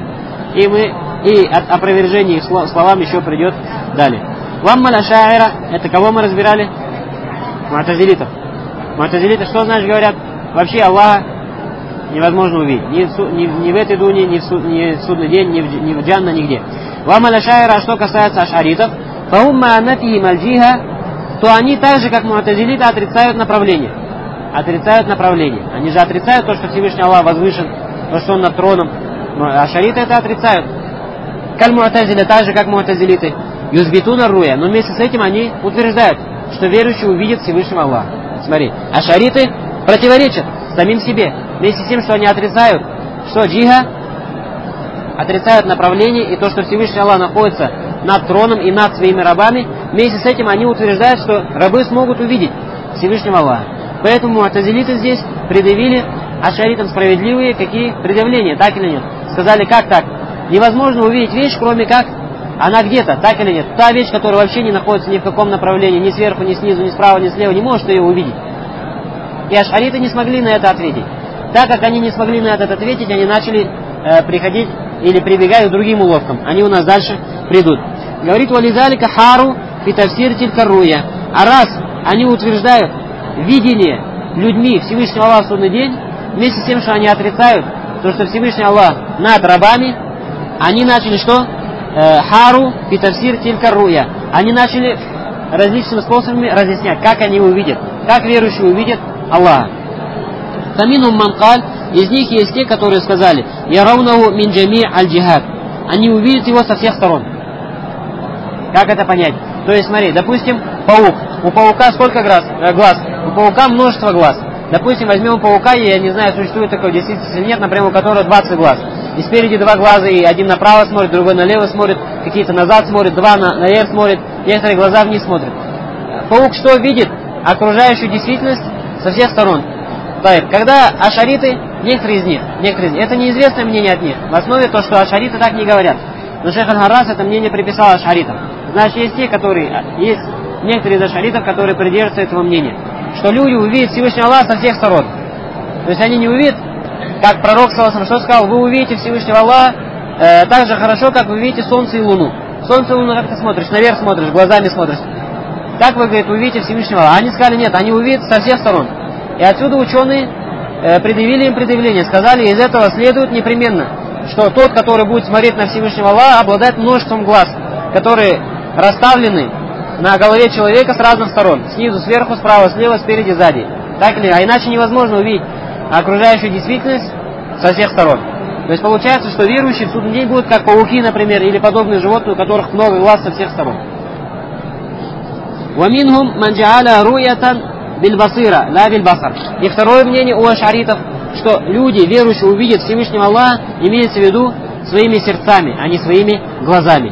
И от опровержения их словам еще придет далее. Ваммаля ша'ира, это кого мы разбирали? Муатазилитов. Муатазилиты что значит говорят? Вообще Аллаха невозможно увидеть. Ни в этой дуне, ни в судный день, ни в джанна, нигде. Вамаля шайра, что касается ашаритов, фаумма анафихим аль-джиха, то они так же, как муатазилиты, отрицают направление. Отрицают направление. Они же отрицают то, что Всевышний Аллах возвышен, то, что Он над троном. Но ашариты это отрицают. Каль-муатазиля, так же, как муатазилиты. Юзбитуна руя. Но вместе с этим они утверждают, что верующий увидит Всевышнего Аллаха. Смотри, ашариты противоречат самим себе. Вместе с тем, что они отрицают, что джиха, отрицают направление и то, что Всевышний Аллах находится над троном и над своими рабами, вместе с этим они утверждают, что рабы смогут увидеть Всевышнего Аллаха. Поэтому муатазилиты здесь предъявили ашаритам справедливые какие предъявления, так или нет. Сказали, как так? Невозможно увидеть вещь, кроме как она где-то, так или нет. Та вещь, которая вообще не находится ни в каком направлении, ни сверху, ни снизу, ни справа, ни слева, не может ее увидеть. И ашариты не смогли на это ответить. Так как они не смогли на это ответить, они начали приходить или прибегать к другим уловкам. Они у нас дальше придут. Говорит, вализалика хару фитафсир тилькаруя. А раз они утверждают видение людьми Всевышнего Аллаха в судный день, вместе с тем, что они отрицают то, что Всевышний Аллах над рабами, они начали что? Хару фитафсир тилькаруя. Они начали различными способами разъяснять, как они увидят, как верующие увидят Аллаха. Таминум манкаль, из них есть те, которые сказали, яраунаху мин джами аль-джихад. Они увидят его со всех сторон. Как это понять? То есть, смотри, допустим, паук. У паука сколько глаз? У паука множество глаз. Допустим, возьмем паука, и я не знаю, существует такой в действительности или нет, например, у которого 20 глаз. И спереди 2 глаза, и один направо смотрит, другой налево смотрит, какие-то назад смотрит, 2 наверх смотрит, некоторые глаза вниз смотрят. Паук что видит? Окружающую действительность со всех сторон. Когда ашариты, некоторые из них, это неизвестное мнение от них. В основе то, что ашариты так не говорят. Но шейх Аль-Харрас это мнение приписал ашаритам. Значит, есть некоторые из ашаритов, которые придерживаются этого мнения, что люди увидят Всевышнего Аллаха со всех сторон. То есть они не увидят, как пророк саллаллаху что сказал, вы увидите Всевышнего Аллаха так же хорошо, как вы видите солнце и луну. Солнце и луну как ты смотришь? Наверх смотришь, глазами смотришь. Как вы, говорит, увидите Всевышнего Аллаха? Они сказали, нет, они увидят со всех сторон. И отсюда ученые предъявили им предъявление, сказали, из этого следует непременно, что тот, который будет смотреть на Всевышнего Аллаха, обладает множеством глаз, которые расставлены на голове человека с разных сторон. Снизу, сверху, справа, слева, спереди, сзади. Так или? А иначе невозможно увидеть окружающую действительность со всех сторон. То есть получается, что верующие в судный день будут как пауки, например, или подобные животные, у которых много глаз со всех сторон. وَمِنْهُمْ مَنْ جَعَلَ رُؤْيَةً бильбасира, ла бильбасар. И второе мнение у ашаритов, что люди, верующие, увидят Всевышнего Аллаха, имеется в виду своими сердцами, а не своими глазами.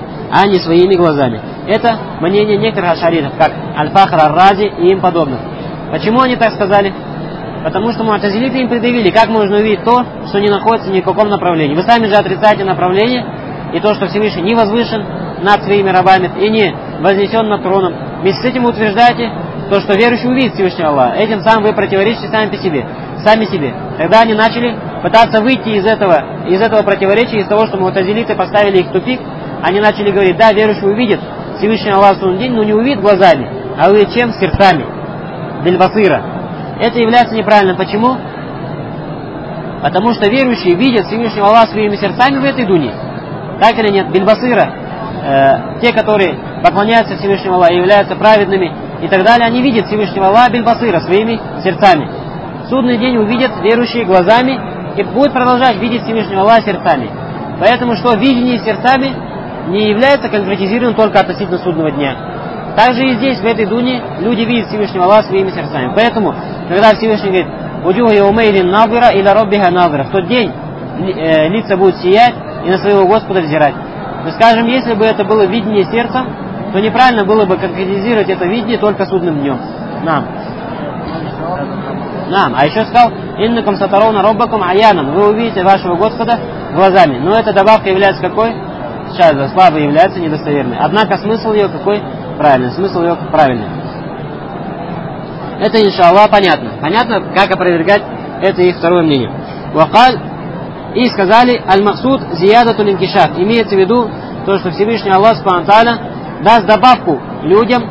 Это мнение некоторых ашаритов, как Аль-Фахр Ар-Рази и им подобных. Почему они так сказали? Потому что муатазилиты им предъявили, как можно увидеть то, что не находится ни в каком направлении. Вы сами же отрицаете направление и то, что Всевышний не возвышен над своими рабами и не вознесен над троном. Вместе с этим утверждаете то, что верующий увидит Всевышнего Аллаха. Этим самым вы противоречите сами себе. Тогда они начали пытаться выйти из этого противоречия, из того, что муатазилиты поставили их в тупик. Они начали говорить, да, верующий увидит Всевышнего Аллаха в судный день, но не увидит глазами, а увидит чем? Сердцами. Бельбасира. Это является неправильным. Почему? Потому что верующие видят Всевышнего Аллаха своими сердцами в этой дуне. Так или нет? Бельбасира. Те, которые поклоняются Всевышнему Аллаху, являются праведными и так далее, они видят Всевышнего Аллаха бельбасира своими сердцами. В судный день увидят верующие глазами и будут продолжать видеть Всевышнего Аллаха сердцами. Поэтому что видение сердцами не является конкретизированным только относительно судного дня. Также и здесь, в этой дуне, люди видят Всевышнего Аллаха своими сердцами. Поэтому, когда Всевышний говорит, «Уджуха яумейдин надира иля роббиха надира», в тот день лица будут сиять и на своего Господа взирать. Мы скажем, если бы это было видение сердцем, то неправильно было бы конкретизировать это видение только судным днем. А еще сказал, «Иннакум сатаровна роббакум аяном», вы увидите вашего Господа глазами. Но эта добавка является какой? Сейчас слабо является недостоверной. Однако смысл ее какой? Правильный. Смысл ее правильный. Это, иншаллах, понятно. Понятно, как опровергать это их второе мнение. Вакаль, и сказали, аль-максуд зиядатуль инкишаф. Имеется в виду то, что Всевышний Аллах Субхану Тааля даст добавку людям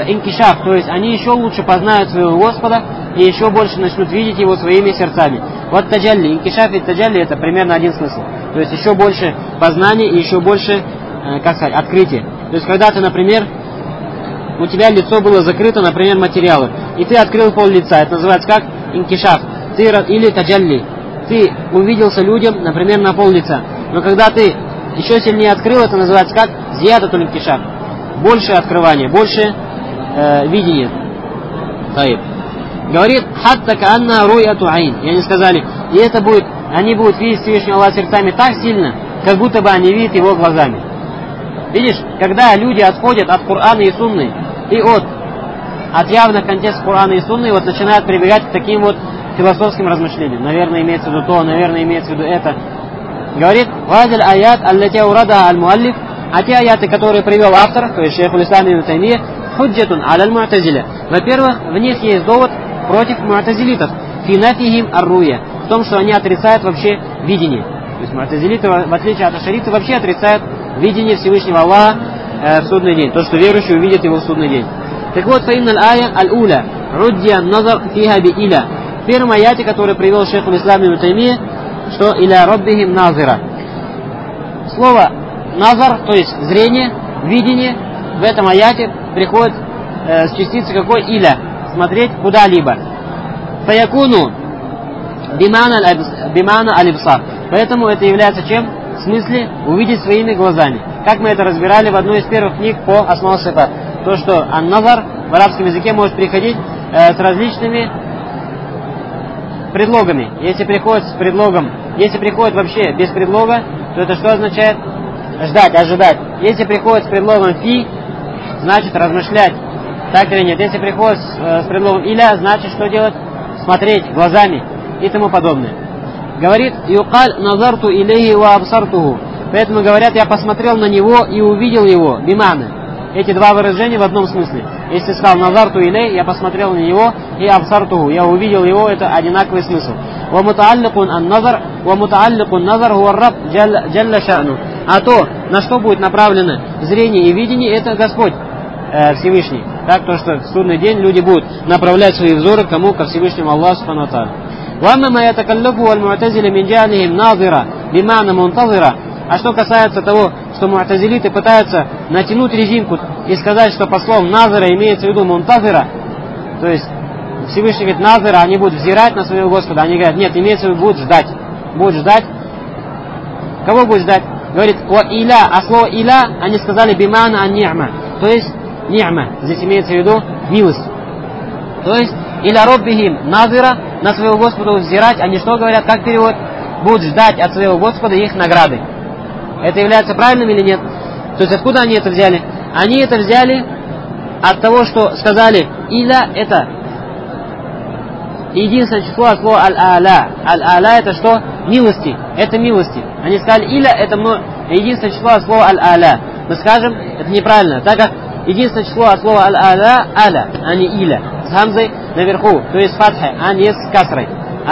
инкишаф, то есть они еще лучше познают своего Господа и еще больше начнут видеть его своими сердцами. Вот таджалли, инкишаф и таджалли это примерно один смысл. То есть еще больше познания и еще больше, как сказать, открытия. То есть когда ты, например, у тебя лицо было закрыто, например, материалом, и ты открыл пол лица, это называется как инкишаф, или таджалли. Ты увиделся людям, например, на пол лица. Но когда ты еще сильнее открыл, это называется как зиядатуль инкишаф. Больше открывания, больше видения. Говорит, хатта каанна руяту айн. И они сказали, и это будет, они будут видеть Всевышнего Аллаха сердцами так сильно, как будто бы они видят его глазами. Видишь, когда люди отходят от Корана и Сунны и от явных контекстов Корана и Сунны, вот начинают прибегать к таким вот философским размышлениям. Наверное, имеется в виду то, наверное, имеется в виду это. Говорит, вазиль аят аллатя урада аль-муаллиф, а те аяты, которые привел автор, то есть шейх аль-Ислам ибн Таймия, худжатун аль-му'тазиля. Во-первых, в них есть довод против му'тазилитов, фи нафихим ар-руя, в том, что они отрицают вообще видение. То есть му'тазилиты, в отличие от ашариты, вообще отрицают видение Всевышнего Аллаха в судный день. То, что верующие увидят его в судный день. Так вот, фаинналь ая аль-уля, руддия назар фиха би иля. В первом аяте, который привел шейх аль-Ислам ибн Таймия, что иля раббихим назира. Слово назар, то есть зрение, видение, в этом аяте приходит с частицы какой иля, смотреть куда-либо. Фаякуну бимана алибсар. Поэтому это является чем? В смысле увидеть своими глазами. Как мы это разбирали в одной из первых книг по основам сифат. То, что ан-назар в арабском языке может приходить с различными предлогами. Если приходит с предлогом, если приходит вообще без предлога, то это что означает? Ждать, ожидать. Если приходит с предлогом фи, значит размышлять. Так или нет? Если приходит с предлогом иля, значит что делать? Смотреть глазами и тому подобное. Говорит, юкаль назарту илейхи ва абсартуху. Поэтому говорят, я посмотрел на него и увидел его. Биманы. Эти два выражения в одном смысле. Если сказал назарту илей, я посмотрел на него, и абсартуху, я увидел его, это одинаковый смысл. Ва мутаалликун ан-назар, ва мутаалликун назар хуа раб джалля ша'ну. А то, на что будет направлено зрение и видение, это Господь Всевышний. Так, то, что в судный день люди будут направлять свои взоры кому? Ко Всевышнему Аллаху субхану ва тааля. وأما ما يتكلفه المعتزلة من جعلهم ناظرة بمعنى منتظرة. А что касается того, что му'тазилиты пытаются натянуть резинку и сказать, что по словам назира имеется в виду мунтазира, то есть Всевышний говорит назира, они будут взирать на своего Господа, они говорят, нет, имеется в виду будут ждать. Будут ждать. Кого будут ждать? Говорит, о иля, а слово иля они сказали бимана ан-ни'ма, то есть ни'ма, здесь имеется в виду милость. То есть иля роббихим назира, на своего Господа взирать, они что говорят, как перевод? Будут ждать от своего Господа их награды. Это является правильным или нет? То есть откуда они это взяли? Они это взяли от того, что сказали иля это единственное число от слова аль-аля. Аль-аля это что? Милости. Это милости. Они сказали иля это единственное число от слова аль-аля. Мы скажем, это неправильно, так как единственное число от слова аль-аля аля, а не иля. С хамзой наверху, то есть фатхой, а не с касрой.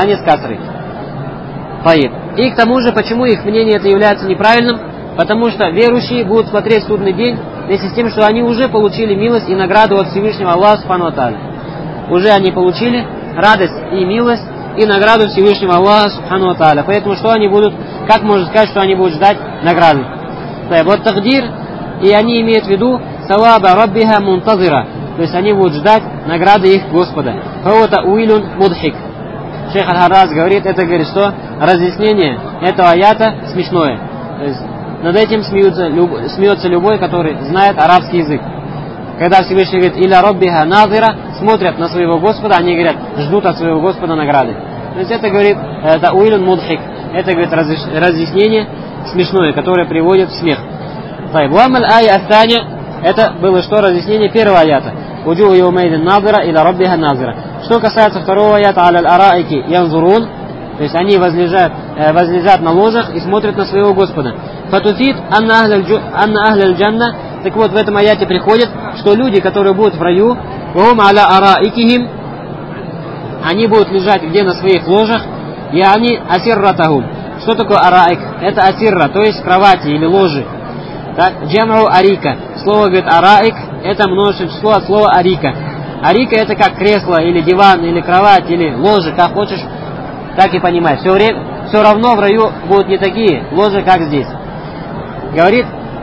И к тому же, почему их мнение это является неправильным? Потому что верующие будут смотреть судный день вместе с тем, что они уже получили милость и награду от Всевышнего Аллаха субхану ва тааля. Уже они получили радость и милость и награду Всевышнего Аллаха субхану ва тааля. Поэтому что они будут, как можно сказать, что они будут ждать награды? Вот тагдир, и они имеют в виду саваба раббиха мунтазира. То есть они будут ждать награды их Господа. Фаута уилун мудхик. Шейх Аль-Харраз говорит, это говорит, что разъяснение этого аята смешное. То есть над этим смеется любой, который знает арабский язык. Когда Всевышний говорит, иля роббиха назира, смотрят на своего Господа, они говорят, ждут от своего Господа награды. То есть это говорит, это уилун мудхик. Это говорит разъяснение смешное, которое приводит в смех. Вамаль ая астаня, это было что? Разъяснение первого аята. Уджу йомейдин назира иля роббиха назира. Что касается второго аята, аля аль-арайки янзурун, то есть они возлежат на ложах и смотрят на своего Господа. Фатуфит анна ахляль джанна. Так вот, в этом аяте приходит, что люди, которые будут в раю, вахум аля арайкихим, они будут лежать где на своих ложах, и они асирратахум. Что такое арайк? Это асирра, то есть кровати или ложи. Так, джамру арика. Слово говорит араик, это множественное число от слова арика. Арика это как кресло, или диван, или кровать, или ложе, как хочешь так и понимать. Все равно в раю будут не такие ложи, как здесь. Говорит,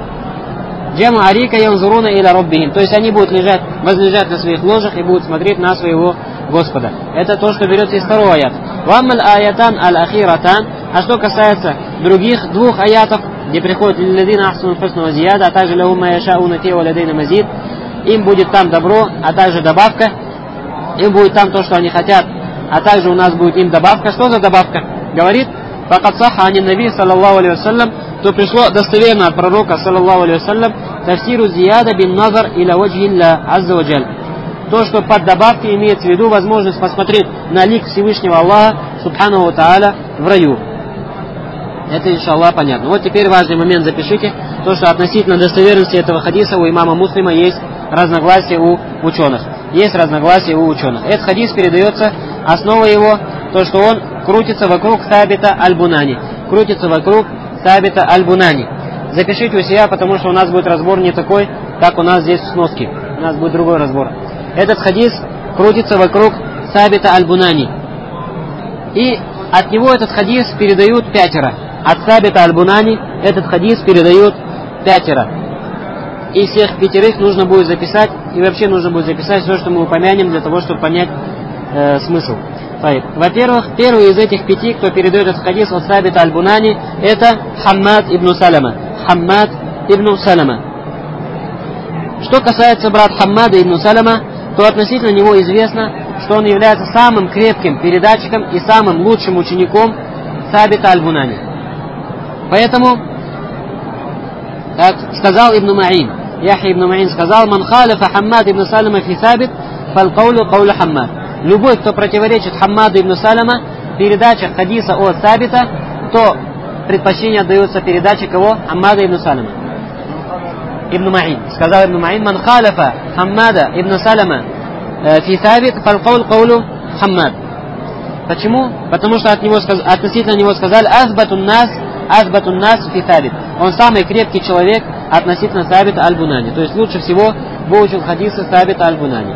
Джама арика янзуруна иля роббихим. То есть они будут возлежать на своих ложах и будут смотреть на своего Господа. Это то, что берется из второго аята. Ваммаль аятан аль-ахиратан. А что касается других двух аятов, где приходит лилладина ахсуну хусну ва зияда, а также лахум ма яшауна фи ва лядейна мазид, им будет там добро, а также добавка. Им будет там то, что они хотят, а также у нас будет им добавка. Что за добавка? Говорит, факад саха ани наби саллаллаху алейхи вассалям, то пришло достоверно от пророка саллаллаху алейхи вассалям тафсиру зияда бин назар иля ваджхилля азза ва джаль. То, что под добавкой имеется в виду возможность посмотреть на лик Всевышнего Аллаха субхану ва тааля в раю. Это, иншаллах, понятно. Вот теперь важный момент запишите, то, что относительно достоверности этого хадиса у имама Муслима есть разногласия у ученых. Есть разногласия у ученых. Этот хадис передается, основа его, то, что он крутится вокруг Сабита аль-Бунани. Крутится вокруг Сабита аль-Бунани. Запишите у себя, потому что у нас будет разбор не такой, как у нас здесь в сноске. У нас будет другой разбор. Этот хадис крутится вокруг Сабита аль-Бунани. И от него этот хадис передают 5. От Сабита аль-Бунани этот хадис передают 5. И всех 5 нужно будет записать, и вообще нужно будет записать все, что мы упомянем, для того, чтобы понять смысл. Во-первых, первый из этих 5, кто передает этот хадис от Сабита аль-Бунани, это Хаммад ибн Салама. Хаммад ибн Салама. Что касается брат Хаммада ибн Салама, то относительно него известно, что он является самым крепким передатчиком и самым лучшим учеником Сабита аль-Бунани. Поэтому, как сказал Ибн Ма'ин, Яхья ибн Ма'ин сказал, «Ман халифа Хаммад ибн Салама фи Сабит, фал каулю каулю Хаммад». Любой, кто противоречит Хаммаду ибн Салама в передачах хадиса от Сабита, то предпочтение отдается передаче кого? Хаммада ибн Салама. Ибн Ма'ин. Сказал Ибн Ма'ин, «Ман халифа Хаммада ибн Салама фи Сабит, фал каулю Хаммад». Почему? Потому что относительно него сказали, «Азбатун нас фи Сабит». Он самый крепкий человек относительно Сабита аль-Бунани. То есть лучше всего выучил хадисы Сабита аль-Бунани.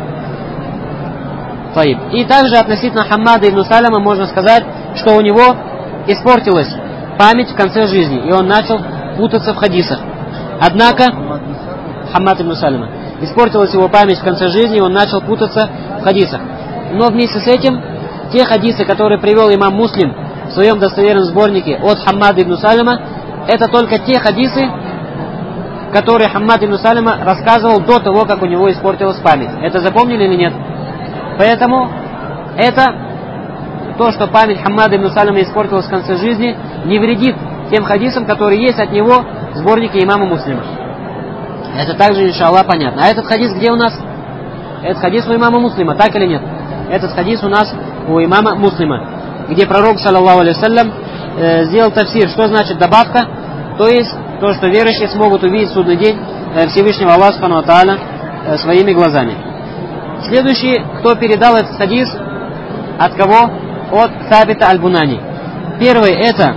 И также относительно Хаммада ибн Салама можно сказать, что у него испортилась память в конце жизни, и он начал путаться в хадисах. Однако, Хаммад ибн Салама, испортилась его память в конце жизни, и он начал путаться в хадисах. Но вместе с этим, те хадисы, которые привел имам Муслим в своем достоверном сборнике от Хаммада ибн Салама, это только те хадисы, которые Хаммад ибн Салама рассказывал до того, как у него испортилась память. Это запомнили или нет? Поэтому это то, что память Хаммада ибн Салама испортилась в конце жизни, не вредит тем хадисам, которые есть от него в сборнике имама Муслима. Это также, иншаллах, понятно. А этот хадис где у нас? Этот хадис у имама Муслима, так или нет? Этот хадис у нас у имама Муслима, где пророк, саллаллаху алейхи вассалям, сделал тафсир, что значит добавка, то есть то, что верующие смогут увидеть в судный день Всевышнего Аллаха субхану ва тааля своими глазами. Следующий, кто передал этот хадис, от кого? От Сабита аль-Бунани. Первый это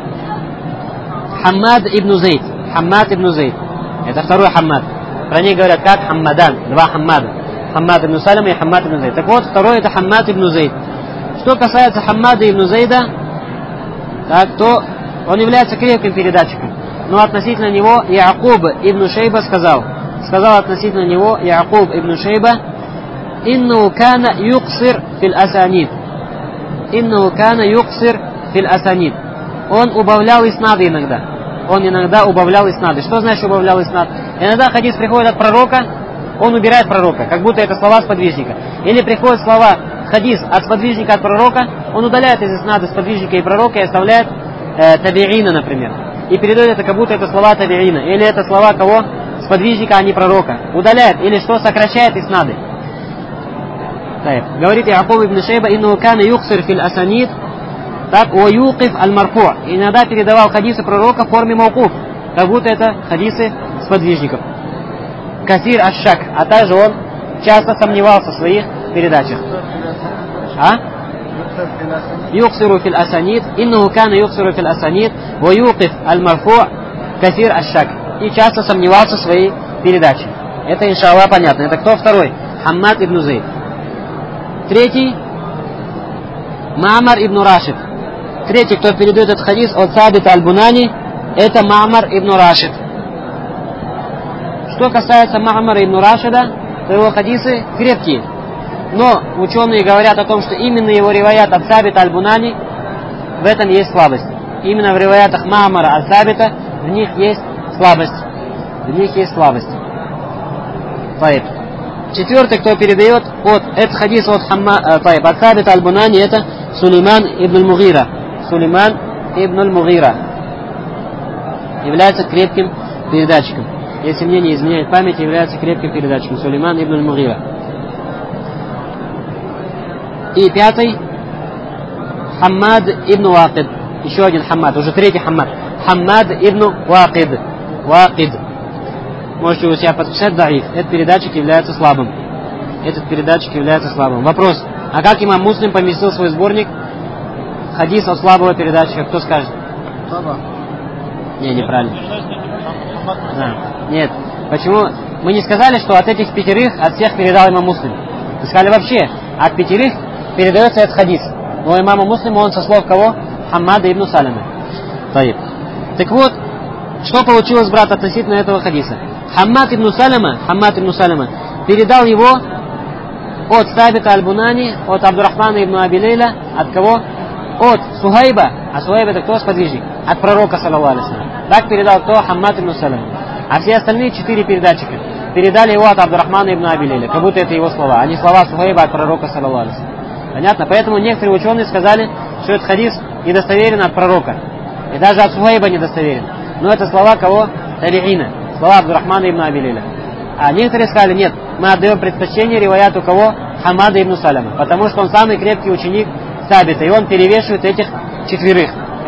Хаммад ибн Зейд. Хаммад ибн Зейд. Это второй Хаммад. Про них говорят как Хаммадан, 2 Хаммада. Хаммад ибн Салама и Хаммад ибн Зейд. Так вот, второй это Хаммад ибн Зейд. Что касается Хаммада ибн Зейда, так, то он является крепким передатчиком. Но относительно него Яакуб ибн Шейба сказал относительно него Яакуб ибн Шейба, «Инну кана юксир фил асанид». «Инну кана юксир фил асанид». Он убавлял иснады иногда. Он иногда убавлял иснады. Что значит убавлял иснад? Иногда хадис приходит от пророка, он убирает пророка, как будто это слова сподвижника. Или приходят слова, хадис от сподвижника от пророка, он удаляет из иснада сподвижника и пророка и оставляет табиина, например. И передает это, как будто это слова табиина. Или это слова кого? Сподвижника, а не пророка. Удаляет. Или что? Сокращает иснады. Говорит Яакуб ибн Шейба, «Инну кана юксир фил асанид». Так, «О юкиф аль-марфу». Иногда передавал хадисы пророка в форме маукуф, как будто это хадисы сподвижников. Касир аш-шак. А также он часто сомневался в своих передачах. Юксиру фил асанид. «Инну кана юксиру фил асанид». «О юкиф аль-марфу». Касир аш-шак. И часто сомневался в своей передаче. Это, иншаллах, понятно. Это кто второй? Хаммад ибн Зейд. Третий Маамар ибн Рашид. Третий, кто передает этот хадис от Сабита аль-Бунани, это Ма'мар ибн Рашид. Что касается Ма'мара ибн Рашида, то его хадисы крепкие. Но ученые говорят о том, что именно его риваят от Сабита аль-Бунани, в этом есть слабость. Именно в риваятах Ма'мара аль-Сабита в них есть слабость. В них есть слабость. Четвертый, кто передает этот хадис от Сабита аль-Бунани, это Сулейман ибн аль-Мугира. Сулейман ибн аль-Мугира является крепким передатчиком. Если мне не изменяет память, является крепким передатчиком. Сулейман ибн аль-Мугира. И пятый, Хаммад ибн Вакид. Еще один Хаммад, уже третий Хаммад. Хаммад ибн Вакид. Вакид. Можете у себя подписать, даиф. Этот передатчик является слабым. Вопрос, а как имам Муслим поместил свой сборник хадис от слабого передатчика? Кто скажет? Не, неправильно. Да. Нет. Почему? Мы не сказали, что от этих пятерых от всех передал имам Муслим. Мы сказали вообще, от пятерых передается этот хадис. Но имаму Муслиму он со слов кого? Хаммада ибн Салама. Так вот, что получилось, брат, относительно этого хадиса? Хаммад ибн Салама передал его от Сабита аль-Бунани, от Абдурахмана ибн Аби Лейла, от кого? От Сухайба. А Сухайба это кто? Сподвижник. От пророка, саллаллаху алейхи ва саллям. Так передал кто? Хаммад ибн Салама. А все остальные 4 передатчика передали его от Абдурахмана ибн Аби Лейла, как будто это его слова, а не слова Сухайба от пророка, саллаллаху алейхи ва саллям. Понятно? Поэтому некоторые ученые сказали, что этот хадис недостоверен от пророка. И даже от Сухайба недостоверен. Но это слова кого? Табиина. Слова Абдурахмана ибн Аби Лейла. А некоторые сказали, нет, мы отдаем предпочтение риваяту кого? Хаммада ибн Салама. Потому что он самый крепкий ученик Сабита. И он перевешивает этих четверых.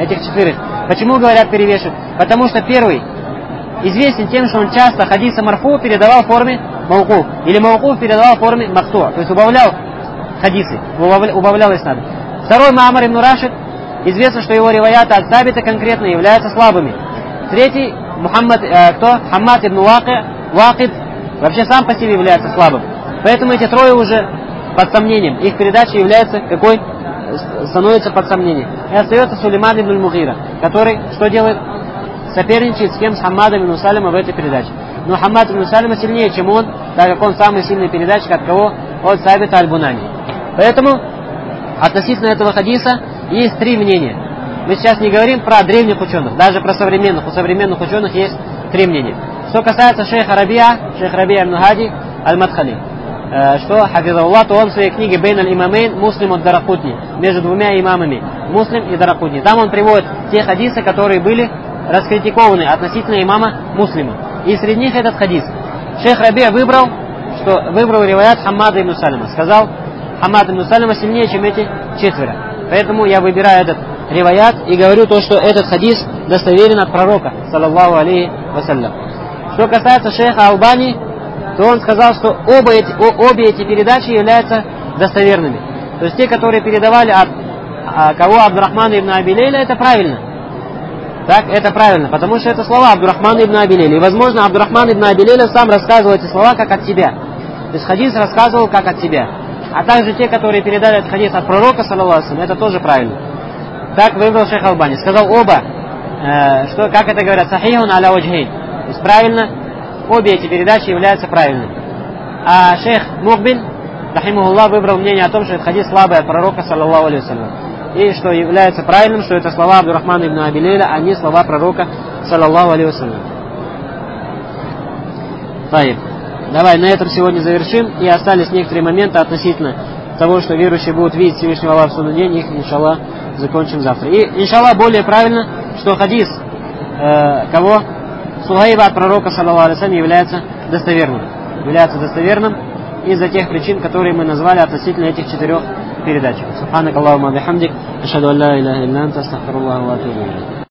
Почему говорят перевешивает? Потому что первый известен тем, что он часто хадиса марфу передавал в форме маукуф. Или маукуф передавал в форме махту. То есть убавлял хадисы. Убавлял иснад. Второй Ма'мар ибн Рашид. Известно, что его риваяты от Сабита конкретно являются слабыми. Третий Хаммад ибн Вакид вообще сам по себе является слабым. Поэтому эти трое уже под сомнением. Их передача является какой? Становится под сомнением. И остается Сулейман ибн аль-Мугира, который что делает? Соперничает с кем? С Хаммадом ибн Салама в этой передаче. Но Хаммад ибн Салама сильнее, чем он, так как он самый сильный передатчик от кого? От Сабита аль-Бунани. Поэтому относительно этого хадиса есть 3 мнения. Мы сейчас не говорим про древних ученых, даже про современных. У современных ученых есть 3 мнения. Что касается шейха Рабиа ибн Хади аль-Мадхали, что хафизаллах, то он в своей книге Бейн аль-Имамейн Муслим от Даракутни, между двумя имамами, Муслим и Даракутни. Там он приводит те хадисы, которые были раскритикованы относительно имама Муслима. И среди них этот хадис. Шейх Рабиа выбрал риваят Хаммада ибн Салама. Сказал, Хаммад ибн Салама сильнее, чем эти 4. Поэтому я выбираю этот риваят и говорю то, что этот хадис достоверен от пророка, саллаллаху алейхи вассалям. Что касается шейха Албани, то он сказал, что обе эти передачи являются достоверными. То есть те, которые передавали от кого? Абдурахмана ибн Аби Лейла, это правильно. Так, это правильно, потому что это слова Абдурахмана ибн Аби Лейла. И, возможно, Абдурахман ибн Аби Лейла сам рассказывал эти слова как от себя. То есть хадис рассказывал как от себя. А также те, которые передали этот хадис от пророка, саллаллаху алейхи ва саллям, это тоже правильно. Так выбрал шейх Албани. Сказал что, как это говорят, сахихун аля ваджхейн. То есть правильно, обе эти передачи являются правильными. А шейх Мухбин, рахимахуллах, выбрал мнение о том, что это хадис слабый от пророка, саллаллаху алейхи ва саллям. И что является правильным, что это слова Абдурахмана ибн Аби Лейла, а не слова пророка, саллаллаху алейхи ва саллям. Давай на этом сегодня завершим. И остались некоторые моменты относительно того, что верующие будут видеть Всевышнего Аллаха в судный день. Их, иншаллах, закончим завтра. И, иншаллах, более правильно, что хадис Сухайба от пророка, саллаллаху алейхи ва саллям, является достоверным из-за тех причин, которые мы назвали относительно этих 4 передач. Субханак Аллахумма бихамдик, ашхаду ан ла иляха илля анта, астагфируллаха ва атубу илейх.